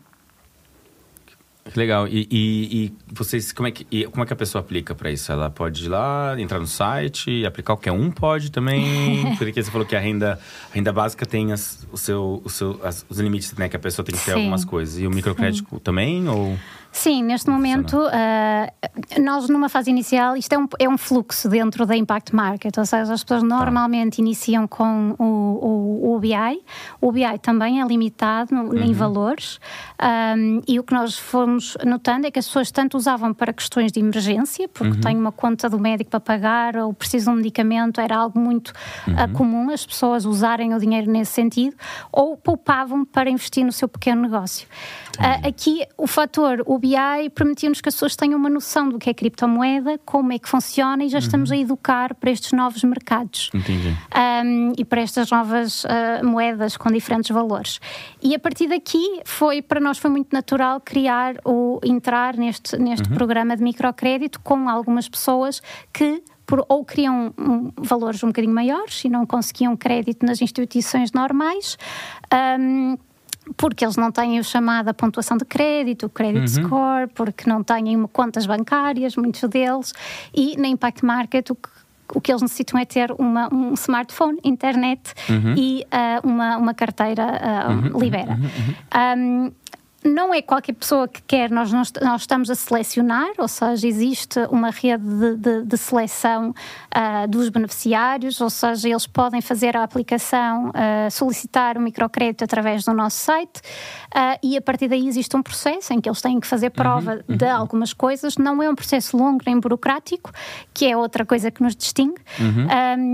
Que legal. E, e, e vocês, como é, que, e como é que a pessoa aplica para isso? Ela pode ir lá, entrar no site, aplicar? Qualquer um pode também? Porque você falou que a renda, a renda básica tem as, o seu, o seu, as, os limites, né? Que a pessoa tem que ter Sim. algumas coisas. E o microcrédito Sim. também? Ou... Sim, neste momento, uh, nós numa fase inicial, isto é um, é um fluxo dentro da Impact Market, ou seja, as pessoas normalmente tá. iniciam com o, o, o U B I, o U B I também é limitado no, uhum. em valores, um, e o que nós fomos notando é que as pessoas tanto usavam para questões de emergência, porque uhum. têm uma conta do médico para pagar, ou precisam de um medicamento, era algo muito uhum. uh, comum as pessoas usarem o dinheiro nesse sentido, ou poupavam para investir no seu pequeno negócio. Uh, aqui o fator U B I permitiu-nos que as pessoas tenham uma noção do que é criptomoeda, como é que funciona, e já estamos uhum. a educar para estes novos mercados. Entendi. Um, e para estas novas uh, moedas com diferentes valores. E a partir daqui foi, para nós foi muito natural criar ou entrar neste, neste uhum. programa de microcrédito com algumas pessoas que Por, ou queriam um, valores um bocadinho maiores e não conseguiam crédito nas instituições normais, um, porque eles não têm o chamado pontuação de crédito, o credit uhum. score, porque não têm contas bancárias, muitos deles, e na Impact Market o que, o que eles necessitam é ter uma, um smartphone, internet uhum. e uh, uma, uma carteira uh, uhum. libera. Uhum. Uhum. Um, Não é qualquer pessoa que quer, nós, nós, nós estamos a selecionar, ou seja, existe uma rede de, de, de seleção uh, dos beneficiários, ou seja, eles podem fazer a aplicação, uh, solicitar o microcrédito através do nosso site uh, e a partir daí existe um processo em que eles têm que fazer prova uhum, de uhum. algumas coisas. Não é um processo longo nem burocrático, que é outra coisa que nos distingue. Uhum. Um,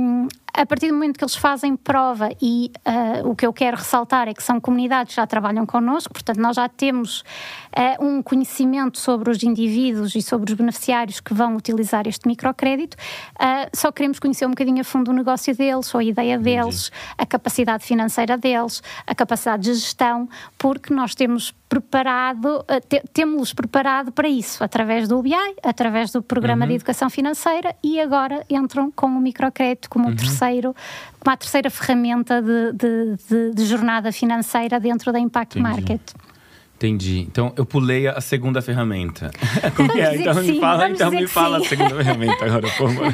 a partir do momento que eles fazem prova, e uh, o que eu quero ressaltar é que são comunidades que já trabalham connosco, portanto nós já temos uh, um conhecimento sobre os indivíduos e sobre os beneficiários que vão utilizar este microcrédito, uh, só queremos conhecer um bocadinho a fundo o negócio deles, ou a ideia deles, Entendi. a capacidade financeira deles, a capacidade de gestão, porque nós temos preparado, uh, te, temos-los preparado para isso, através do U B I, através do Programa uhum. de Educação Financeira, e agora entram com o microcrédito como uhum. um terceiro, como a terceira ferramenta de, de, de, de jornada financeira dentro da Impact Entendi. Market. Entendi. Então, eu pulei a segunda ferramenta. Como é? Então, me sim, fala, então me fala sim. a segunda ferramenta agora, por favor.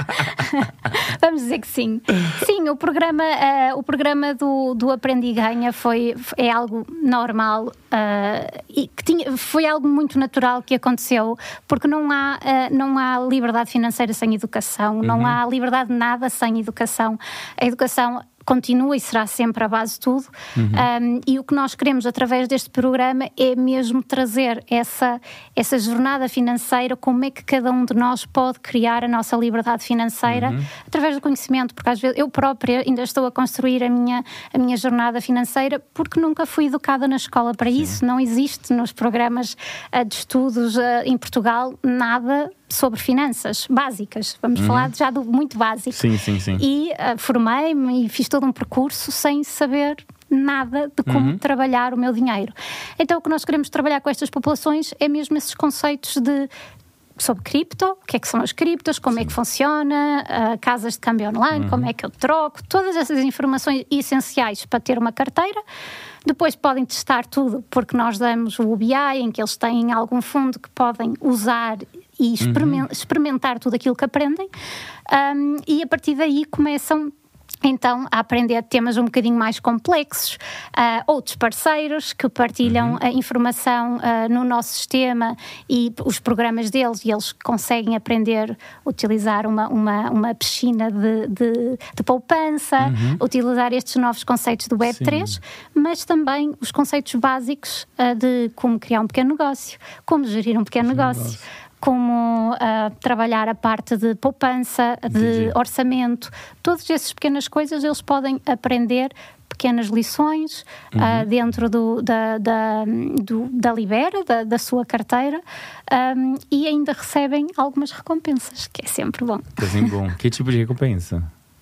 Vamos dizer que sim. Sim, o programa, uh, o programa do, do Aprende e Ganha foi, é algo normal uh, e que tinha, foi algo muito natural que aconteceu, porque não há, uh, não há liberdade financeira sem educação, uhum. não há liberdade de nada sem educação. A educação continua e será sempre a base de tudo. Uhum. Um, e o que nós queremos através deste programa é mesmo trazer essa, essa jornada financeira, como é que cada um de nós pode criar a nossa liberdade financeira uhum. através do conhecimento, porque às vezes eu própria ainda estou a construir a minha, a minha jornada financeira porque nunca fui educada na escola para Sim. isso, não existe nos programas uh, de estudos uh, em Portugal nada sobre finanças básicas, vamos uhum. falar já do muito básico. Sim, sim, sim. E uh, formei-me e fiz todo um percurso sem saber nada de como uhum. trabalhar o meu dinheiro. Então o que nós queremos trabalhar com estas populações é mesmo esses conceitos de sobre cripto, o que é que são as criptos, como Sim. é que funciona, uh, casas de câmbio online, uhum. como é que eu troco, todas essas informações essenciais para ter uma carteira. Depois podem testar tudo, porque nós damos o U B I, em que eles têm algum fundo que podem usar e experimentar, uhum. experimentar tudo aquilo que aprendem. Um, e a partir daí começam então a aprender temas um bocadinho mais complexos, uh, outros parceiros que partilham uhum. a informação uh, no nosso sistema e os programas deles, e eles conseguem aprender a utilizar uma, uma, uma piscina de, de, de poupança, uhum. utilizar estes novos conceitos do Web três, Sim. mas também os conceitos básicos uh, de como criar um pequeno negócio, como gerir um pequeno negócio. negócio. como uh, trabalhar a parte de poupança, de Entendi. orçamento, todas essas pequenas coisas eles podem aprender pequenas lições uhum. uh, dentro do, da, da, do, da Libera, da, da sua carteira, um, e ainda recebem algumas recompensas, que é sempre bom. Que é bom. Que tipo de recompensa?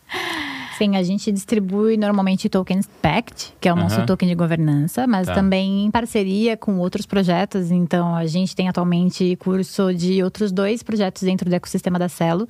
Sim, a gente distribui normalmente tokens Pact, que é o nosso uhum. token de governança, mas tá. também em parceria com outros projetos. Então, a gente tem atualmente curso de outros dois projetos dentro do ecossistema da Celo.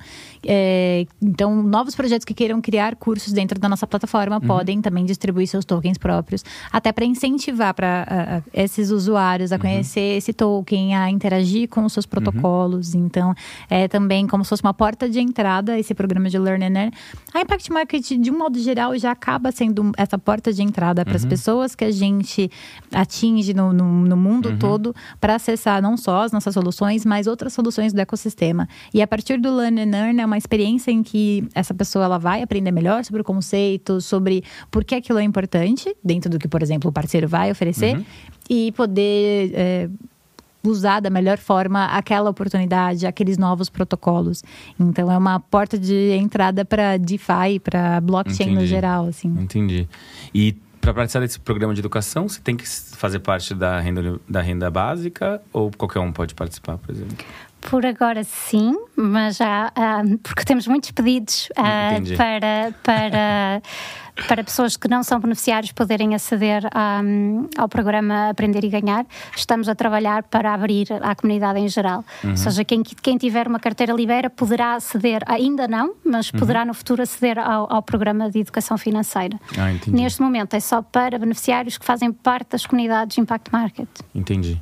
É, então, novos projetos que queiram criar cursos dentro da nossa plataforma uhum. podem também distribuir seus tokens próprios, até para incentivar para uh, esses usuários a conhecer uhum. esse token, a interagir com os seus protocolos. Uhum. Então, é também como se fosse uma porta de entrada esse programa de Learn and Earn. A Impact Market, de um modo geral, já acaba sendo essa porta de entrada para as uhum. pessoas que a gente atinge no, no, no mundo uhum. todo, para acessar não só as nossas soluções, mas outras soluções do ecossistema. E a partir do Learn and Earn é uma experiência em que essa pessoa ela vai aprender melhor sobre o conceito, sobre por que aquilo é importante, dentro do que, por exemplo, o parceiro vai oferecer, uhum. e poder é, usar da melhor forma aquela oportunidade, aqueles novos protocolos. Então, é uma porta de entrada para DeFi, para blockchain Entendi. no geral, assim. Entendi. E para participar desse programa de educação, você tem que fazer parte da renda, da renda básica, ou qualquer um pode participar, por exemplo? Por agora sim, mas já uh, porque temos muitos pedidos uh, para, para, para pessoas que não são beneficiários poderem aceder um, ao programa Aprender e Ganhar. Estamos a trabalhar para abrir à comunidade em geral. Uhum. Ou seja, quem, quem tiver uma carteira Libera poderá aceder, ainda não, mas poderá uhum. no futuro aceder ao, ao programa de educação financeira. Ah, entendi. Neste momento é só para beneficiários que fazem parte das comunidades de Impact Market. Entendi.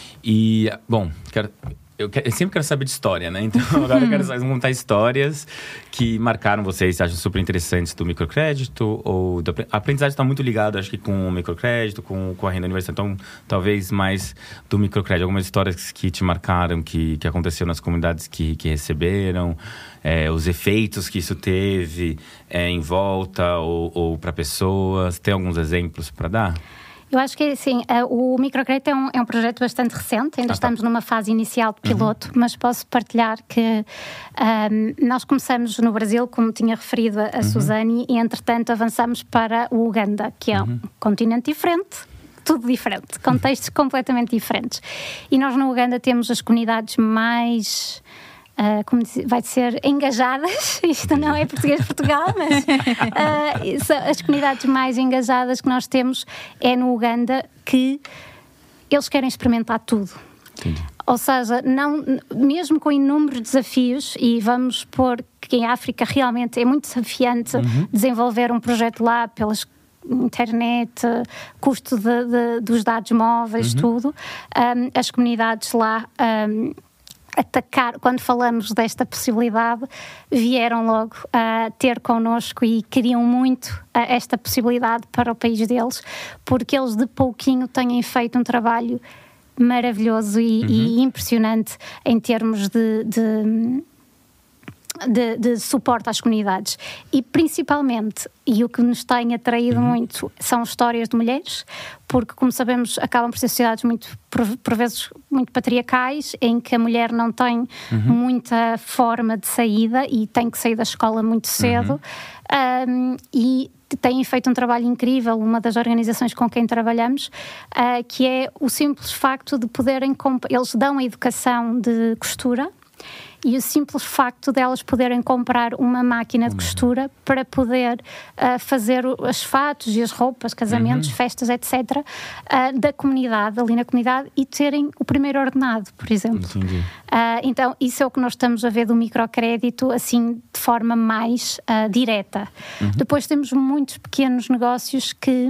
E, bom, quero... Eu, quero, eu sempre quero saber de história, né? Então agora eu quero contar histórias que marcaram vocês, acham super interessantes do microcrédito, ou do, a aprendizagem está muito ligada, acho que com o microcrédito, com, com a renda universal. Então, talvez mais do microcrédito. Algumas histórias que te marcaram, que, que aconteceu nas comunidades que, que receberam, é, os efeitos que isso teve é, em volta ou, ou para pessoas. Tem alguns exemplos para dar? Eu acho que, assim, o microcrédito é um, é um projeto bastante recente, ainda ah, estamos tá. numa fase inicial de piloto, uhum. mas posso partilhar que um, nós começamos no Brasil, como tinha referido a uhum. Suzane, e entretanto avançamos para o Uganda, que é uhum. um continente diferente, tudo diferente, contextos uhum. completamente diferentes. E nós no Uganda temos as comunidades mais... Uh, como vai ser engajadas, isto não é português de Portugal, mas uh, as comunidades mais engajadas que nós temos é no Uganda, que eles querem experimentar tudo. Entendi. Ou seja, não, mesmo com inúmeros desafios, e vamos pôr que em África realmente é muito desafiante uhum. desenvolver um projeto lá pelas internet, custo de, de, dos dados móveis, uhum. tudo, um, as comunidades lá um, atacar, quando falamos desta possibilidade, vieram logo a uh, ter connosco e queriam muito uh, esta possibilidade para o país deles, porque eles de pouquinho têm feito um trabalho maravilhoso e, uhum. e impressionante em termos de, de, de, de suporte às comunidades. E principalmente, e o que nos tem atraído uhum. muito, são histórias de mulheres, porque, como sabemos, acabam por ser sociedades muito, por, por vezes, muito patriarcais, em que a mulher não tem uhum. muita forma de saída e tem que sair da escola muito cedo. Uhum. Um, e têm feito um trabalho incrível, uma das organizações com quem trabalhamos, uh, que é o simples facto de poderem... Comp- eles dão a educação de costura, e o simples facto delas poderem comprar uma máquina de costura para poder uh, fazer os fatos e as roupas, casamentos, uhum. festas, etcétera, uh, da comunidade, ali na comunidade, e terem o primeiro ordenado, por exemplo. Uh, então, isso é o que nós estamos a ver do microcrédito, assim, de forma mais uh, direta. Uhum. Depois temos muitos pequenos negócios que...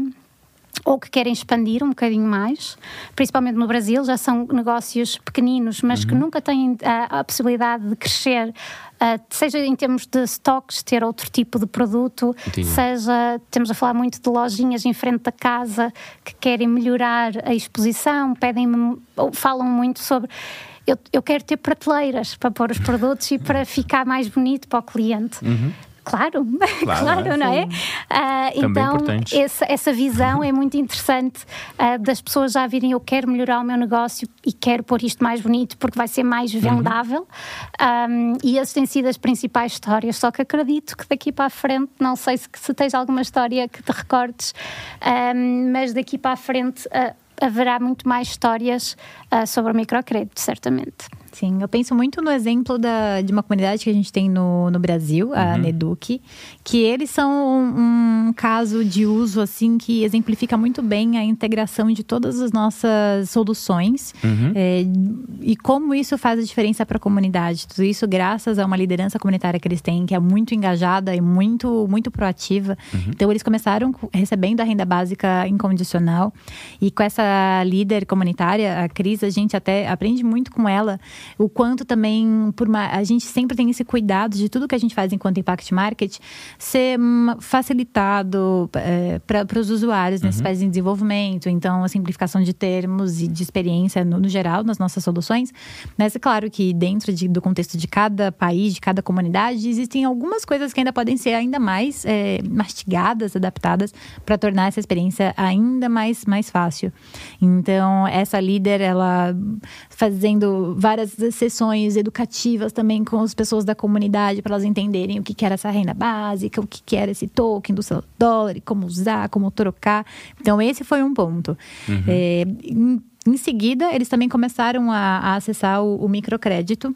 ou que querem expandir um bocadinho mais, principalmente no Brasil, já são negócios pequeninos, mas uhum. que nunca têm a, a possibilidade de crescer, uh, seja em termos de stocks, ter outro tipo de produto, Entendi. seja, temos a falar muito de lojinhas em frente da casa que querem melhorar a exposição, pedem, ou falam muito sobre... Eu, eu quero ter prateleiras para pôr os produtos e para ficar mais bonito para o cliente. Uhum. Claro, claro, claro, não é? Uh, então, essa, essa visão é muito interessante uh, das pessoas já virem, eu quero melhorar o meu negócio e quero pôr isto mais bonito porque vai ser mais vendável. Uhum. Um, e essas têm sido as principais histórias, só que acredito que daqui para a frente, não sei se, se tens alguma história que te recordes, um, mas daqui para a frente uh, haverá muito mais histórias uh, sobre o microcrédito, certamente. Sim, eu penso muito no exemplo da, de uma comunidade que a gente tem no, no Brasil, a uhum. Neduc, que eles são um, um caso de uso, assim, que exemplifica muito bem a integração de todas as nossas soluções uhum. é, e como isso faz a diferença para a comunidade. Tudo isso graças a uma liderança comunitária que eles têm, que é muito engajada e muito, muito proativa. Uhum. Então, eles começaram recebendo a renda básica incondicional, e com essa líder comunitária, a Cris, a gente até aprende muito com ela, o quanto também, por uma, a gente sempre tem esse cuidado de tudo que a gente faz enquanto Impact Market ser facilitado é, para os usuários uhum. nesse país em desenvolvimento. Então, a simplificação de termos e de experiência no, no geral, nas nossas soluções. Mas é claro que dentro de, do contexto de cada país, de cada comunidade, existem algumas coisas que ainda podem ser ainda mais é, mastigadas, adaptadas, para tornar essa experiência ainda mais, mais fácil. Então, essa líder, ela fazendo várias sessões educativas também com as pessoas da comunidade, para elas entenderem o que era essa renda básica, o que era esse token do seu dólar, como usar, como trocar. Então, esse foi um ponto. Uhum. É, em, em seguida, eles também começaram a, a acessar o, o microcrédito.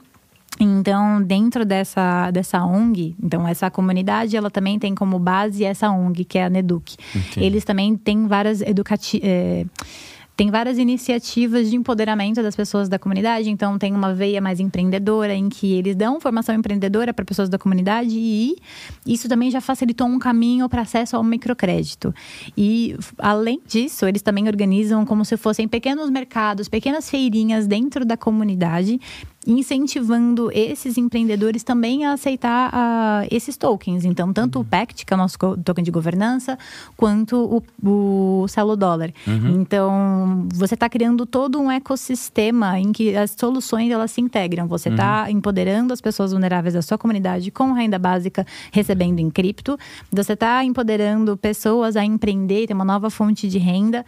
Então, dentro dessa, dessa O N G, então essa comunidade, ela também tem como base essa O N G, que é a Neduc. Entendi. Eles também têm várias educativas... É, Tem várias iniciativas de empoderamento das pessoas da comunidade. Então, tem uma veia mais empreendedora, em que eles dão formação empreendedora para pessoas da comunidade. E isso também já facilitou um caminho para acesso ao microcrédito. E, além disso, eles também organizam como se fossem pequenos mercados, pequenas feirinhas dentro da comunidade, incentivando esses empreendedores também a aceitar uh, esses tokens. Então, tanto uhum. o Pact, que é o nosso token de governança, quanto o, o Celo Dólar. Uhum. Então, você está criando todo um ecossistema em que as soluções elas se integram. Você está uhum. empoderando as pessoas vulneráveis da sua comunidade com renda básica, recebendo em cripto. Você está empoderando pessoas a empreender, ter uma nova fonte de renda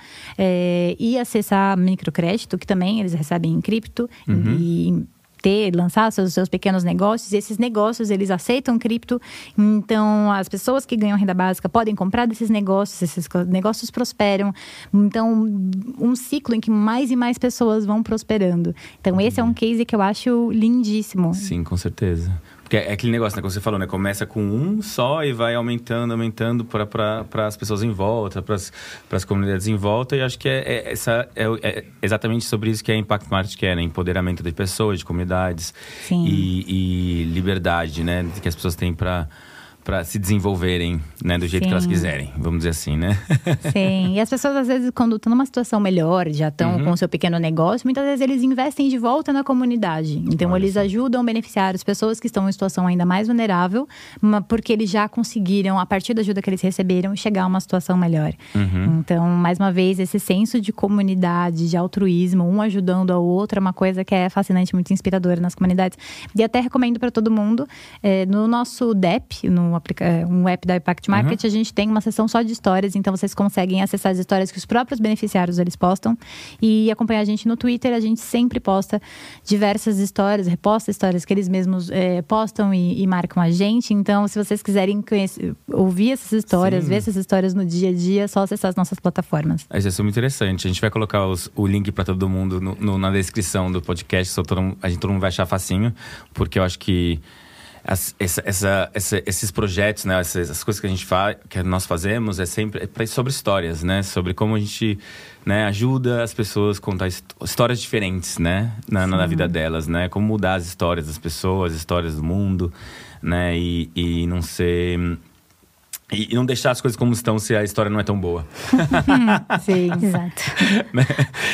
é, e acessar microcrédito, que também eles recebem em cripto. Uhum. E ter, lançar seus, seus pequenos negócios. E esses negócios, eles aceitam cripto. Então, as pessoas que ganham renda básica podem comprar desses negócios. Esses negócios prosperam. Então, um ciclo em que mais e mais pessoas vão prosperando. Então, esse é um case que eu acho lindíssimo. Sim, com certeza. Porque é aquele negócio, né, como você falou, né? Começa com um só e vai aumentando, aumentando para as pessoas em volta, para as comunidades em volta. E acho que é, é, essa, é, é exatamente sobre isso que a Impact Market quer, né? Empoderamento de pessoas, de comunidades. Sim. E, e liberdade, né? Que as pessoas têm para para se desenvolverem, né, do jeito Sim. que elas quiserem, vamos dizer assim, né? Sim, e as pessoas às vezes quando estão numa situação melhor, já estão uhum. com o seu pequeno negócio, muitas vezes eles investem de volta na comunidade. Então Olha eles assim. ajudam a beneficiar as pessoas que estão em situação ainda mais vulnerável, porque eles já conseguiram, a partir da ajuda que eles receberam, chegar a uma situação melhor. Uhum. Então, mais uma vez, esse senso de comunidade, de altruísmo, um ajudando ao outro, é uma coisa que é fascinante, muito inspiradora nas comunidades. E até recomendo para todo mundo, é, no nosso D E P, no um app da Impact Market, uhum. a gente tem uma seção só de histórias, então vocês conseguem acessar as histórias que os próprios beneficiários eles postam e acompanhar a gente no Twitter. A gente sempre posta diversas histórias, reposta histórias que eles mesmos é, postam e, e marcam a gente. Então, se vocês quiserem conhecer, ouvir essas histórias, Sim. ver essas histórias no dia a dia, é só acessar as nossas plataformas. Isso é muito interessante. A gente vai colocar os, o link para todo mundo no, no, na descrição do podcast, só todo, a gente todo mundo vai achar facinho, porque eu acho que As, essa, essa, essa, esses projetos, né, essas, essas coisas que a gente faz, que nós fazemos, é sempre é sobre histórias, né, sobre como a gente, né, ajuda as pessoas a contar histórias diferentes, né, na, na vida delas, né, como mudar as histórias das pessoas, as histórias do mundo, né, e, e não ser e não deixar as coisas como estão se a história não é tão boa. Sim, exato. Né?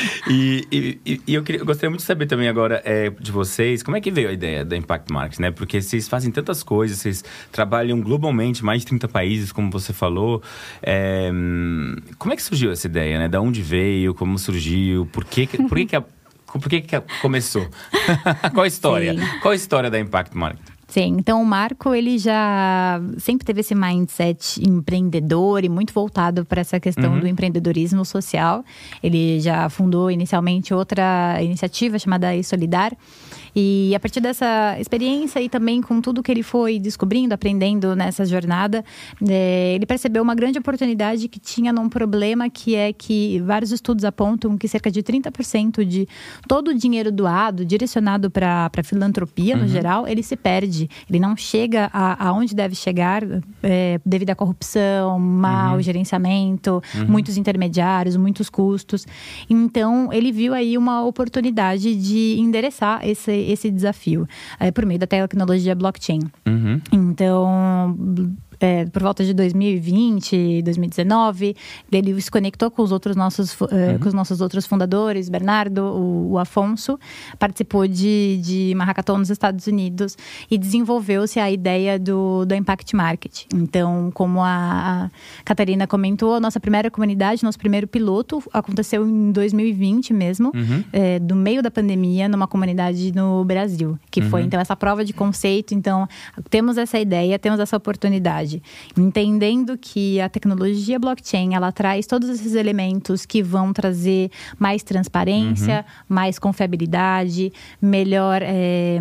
E, e, e eu, queria, eu gostaria muito de saber também agora é, de vocês, como é que veio a ideia da Impact Market, né? Porque vocês fazem tantas coisas, vocês trabalham globalmente, mais de trinta países, como você falou. É, como é que surgiu essa ideia, né? Da onde veio, como surgiu, por que, por que, que, a, por que, que começou? Qual a história? Sim. Qual a história da Impact Market? Sim, então o Marco, ele já sempre teve esse mindset empreendedor e muito voltado para essa questão uhum. do empreendedorismo social. Ele já fundou inicialmente outra iniciativa chamada eSolidar. E a partir dessa experiência e também com tudo que ele foi descobrindo, aprendendo nessa jornada, é, ele percebeu uma grande oportunidade que tinha num problema que é que vários estudos apontam que cerca de trinta por cento de todo o dinheiro doado, direcionado para a filantropia uhum. no geral, ele se perde. Ele não chega a, aonde deve chegar é, devido à corrupção, mau uhum. gerenciamento, uhum. muitos intermediários, muitos custos. Então, ele viu aí uma oportunidade de endereçar esse esse desafio, é, por meio da tecnologia blockchain. Uhum. Então, é, por volta de dois mil e vinte, dois mil e dezenove, ele se conectou com os outros nossos, uhum. é, com os nossos outros fundadores, Bernardo, o, o Afonso, participou de, de uma hackathon nos Estados Unidos e desenvolveu-se a ideia do, do Impact Market. Então, como a, a Catarina comentou, a nossa primeira comunidade, nosso primeiro piloto aconteceu em dois mil e vinte mesmo, uhum. é, do meio da pandemia, numa comunidade no Brasil, que uhum. foi então essa prova de conceito. Então, temos essa ideia, temos essa oportunidade. Entendendo que a tecnologia blockchain, ela traz todos esses elementos que vão trazer mais transparência, uhum. mais confiabilidade, melhor... É...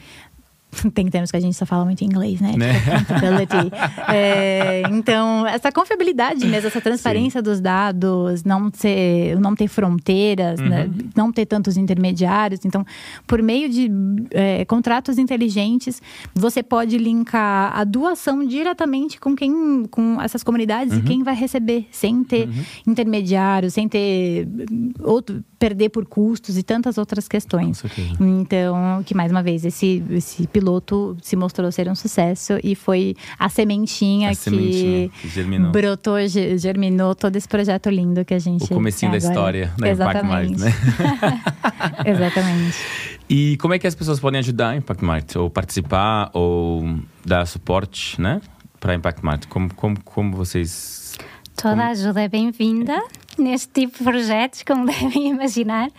Tem termos que a gente só fala muito em inglês, né? né? Tipo, accountability. é, então, essa confiabilidade mesmo, essa transparência Sim. dos dados, não ter, não ter fronteiras, uhum. né? Não ter tantos intermediários. Então, por meio de é, contratos inteligentes, você pode linkar a doação diretamente com quem, com essas comunidades uhum. e quem vai receber, sem ter uhum. intermediários, sem ter outro, perder por custos e tantas outras questões. Então, que mais uma vez, esse, esse piloto se mostrou ser um sucesso e foi a sementinha, a que, sementinha que germinou. brotou, germinou todo esse projeto lindo que a gente... O comecinho da história da Impact Market, né? Exatamente. E como é que as pessoas podem ajudar a Impact Market? Ou participar, ou dar suporte, né? Para a Impact Market? Como, como, como vocês... Toda como... a ajuda é bem-vinda neste tipo de projetos, como devem imaginar.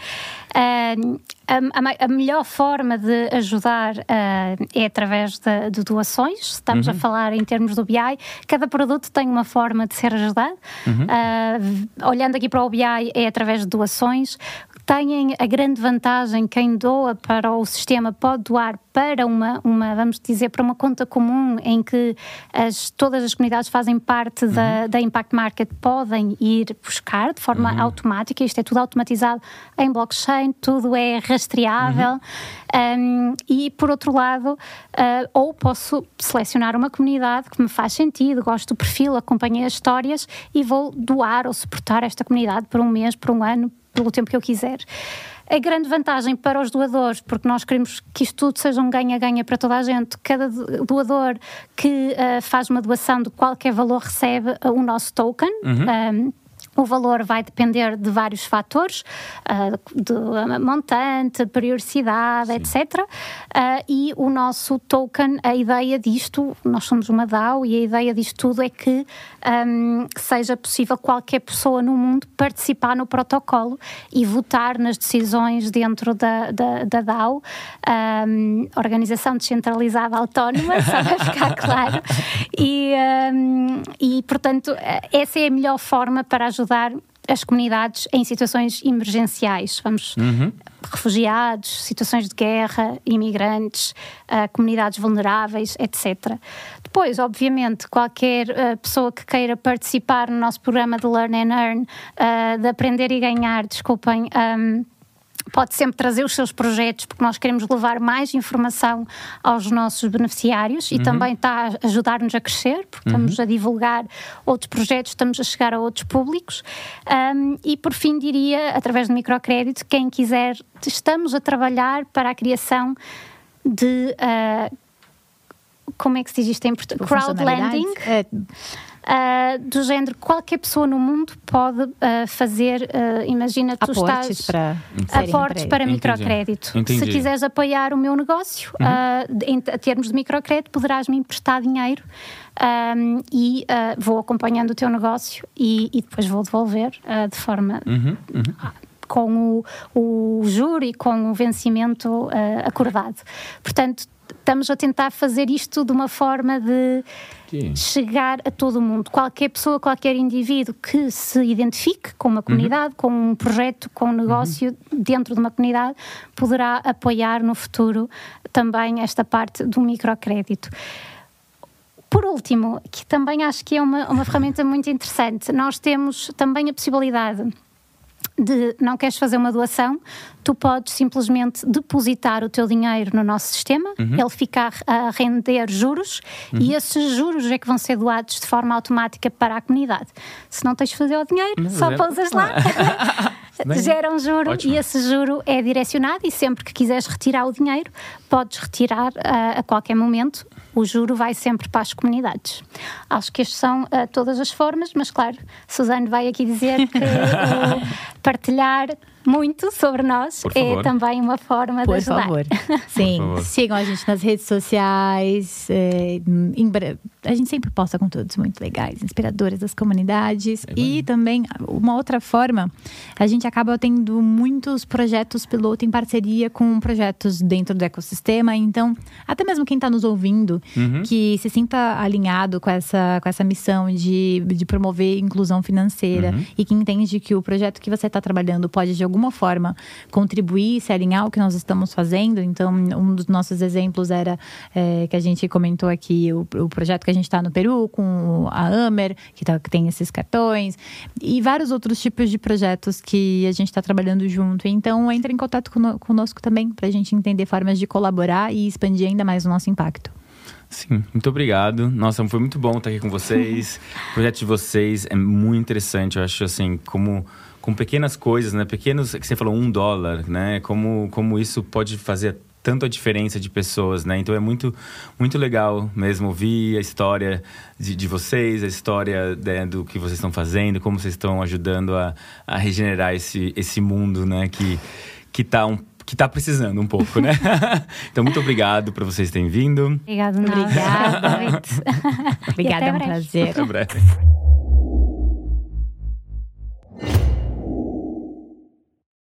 Uh, a, a melhor forma de ajudar uh, é através de, de doações. Estamos uhum. a falar em termos do B I. Cada produto tem uma forma de ser ajudado. Uhum. Uh, olhando aqui para o B I, é através de doações. Têm a grande vantagem, quem doa para o sistema pode doar para uma, uma vamos dizer, para uma conta comum em que as, todas as comunidades fazem parte uhum. da, da Impact Market, podem ir buscar de forma uhum. automática. Isto é tudo automatizado em blockchain, tudo é rastreável. Uhum. Um, e, por outro lado, uh, ou posso selecionar uma comunidade que me faz sentido, gosto do perfil, acompanhei as histórias e vou doar ou suportar esta comunidade por um mês, por um ano, pelo tempo que eu quiser. A grande vantagem para os doadores, porque nós queremos que isto tudo seja um ganha-ganha para toda a gente, cada doador que uh, faz uma doação de qualquer valor recebe uh, o nosso token. Uhum. Um, O valor vai depender de vários fatores, uh, de montante, periodicidade, Sim. etcétera. Uh, e o nosso token, a ideia disto, nós somos uma D A O e a ideia disto tudo é que um, seja possível qualquer pessoa no mundo participar no protocolo e votar nas decisões dentro da, da, da D A O. Um, organização descentralizada autónoma, só para ficar claro. E, um, e, portanto, essa é a melhor forma para ajudar as comunidades em situações emergenciais. Vamos, uhum. refugiados, situações de guerra, imigrantes, uh, comunidades vulneráveis, etcétera. Depois, obviamente, qualquer uh, pessoa que queira participar no nosso programa de Learn and Earn, uh, de aprender e ganhar, desculpem, um, pode sempre trazer os seus projetos, porque nós queremos levar mais informação aos nossos beneficiários e uhum. também está a ajudar-nos a crescer, porque uhum. estamos a divulgar outros projetos, estamos a chegar a outros públicos. Um, e por fim diria, através do microcrédito, quem quiser, estamos a trabalhar para a criação de uh, como é que se diz isto em português? Crowdlending. É. Uh, do género, qualquer pessoa no mundo pode uh, fazer, uh, imagina, tu aportes estás para, aportes para microcrédito. Entendi. Se quiseres apoiar o meu negócio, uhum. uh, em a termos de microcrédito, poderás-me emprestar dinheiro um, e uh, vou acompanhando o teu negócio e, e depois vou devolver uh, de forma... Uhum. Uhum. com o, o juro e com o vencimento uh, acordado. Portanto, estamos a tentar fazer isto de uma forma de Sim. chegar a todo o mundo. Qualquer pessoa, qualquer indivíduo que se identifique com uma comunidade, uhum. com um projeto, com um negócio uhum. dentro de uma comunidade, poderá apoiar no futuro também esta parte do microcrédito. Por último, que também acho que é uma, uma ferramenta muito interessante, nós temos também a possibilidade de, não queres fazer uma doação, tu podes simplesmente depositar o teu dinheiro no nosso sistema, uhum. ele fica a render juros uhum. e esses juros é que vão ser doados de forma automática para a comunidade. Se não tens de fazer o dinheiro, não só pousas lá, gera um juro Ótimo. E esse juro é direcionado e sempre que quiseres retirar o dinheiro, podes retirar uh, a qualquer momento. O juro vai sempre para as comunidades. Acho que estas são uh, todas as formas, mas claro, Suzane vai aqui dizer que uh, partilhar muito sobre nós é também uma forma Por de ajudar. Favor. Sim, Por favor. Sigam a gente nas redes sociais. É, em breve, a gente sempre posta conteúdos muito legais, inspiradores das comunidades. É e também, uma outra forma, a gente acaba tendo muitos projetos piloto em parceria com projetos dentro do ecossistema. Então, até mesmo quem está nos ouvindo, uhum. que se sinta alinhado com essa, com essa missão de, de promover inclusão financeira uhum. e que entende que o projeto que você está trabalhando pode, de alguma forma, contribuir, se alinhar ao que nós estamos fazendo. Então, um dos nossos exemplos era é, que a gente comentou aqui, o, o projeto que a gente está no Peru com a Amer, que, tá, que tem esses cartões, e vários outros tipos de projetos que a gente está trabalhando junto. Então, entre em contato conosco também, para a gente entender formas de colaborar e expandir ainda mais o nosso impacto. Sim, muito obrigado. Nossa, foi muito bom estar aqui com vocês. O projeto de vocês é muito interessante. Eu acho assim, como... com pequenas coisas, né? Pequenos, que você falou, um dólar, né? Como, como isso pode fazer tanto a diferença de pessoas, né? Então é muito, muito legal mesmo ouvir a história de, de vocês, a história, né, do que vocês estão fazendo, como vocês estão ajudando a, a regenerar esse, esse mundo, né? Que, que tá um que tá precisando um pouco, né? Então, muito obrigado por vocês terem vindo. Obrigada, Obrigada. Obrigada, Obrigada, é um breve. prazer. Até breve.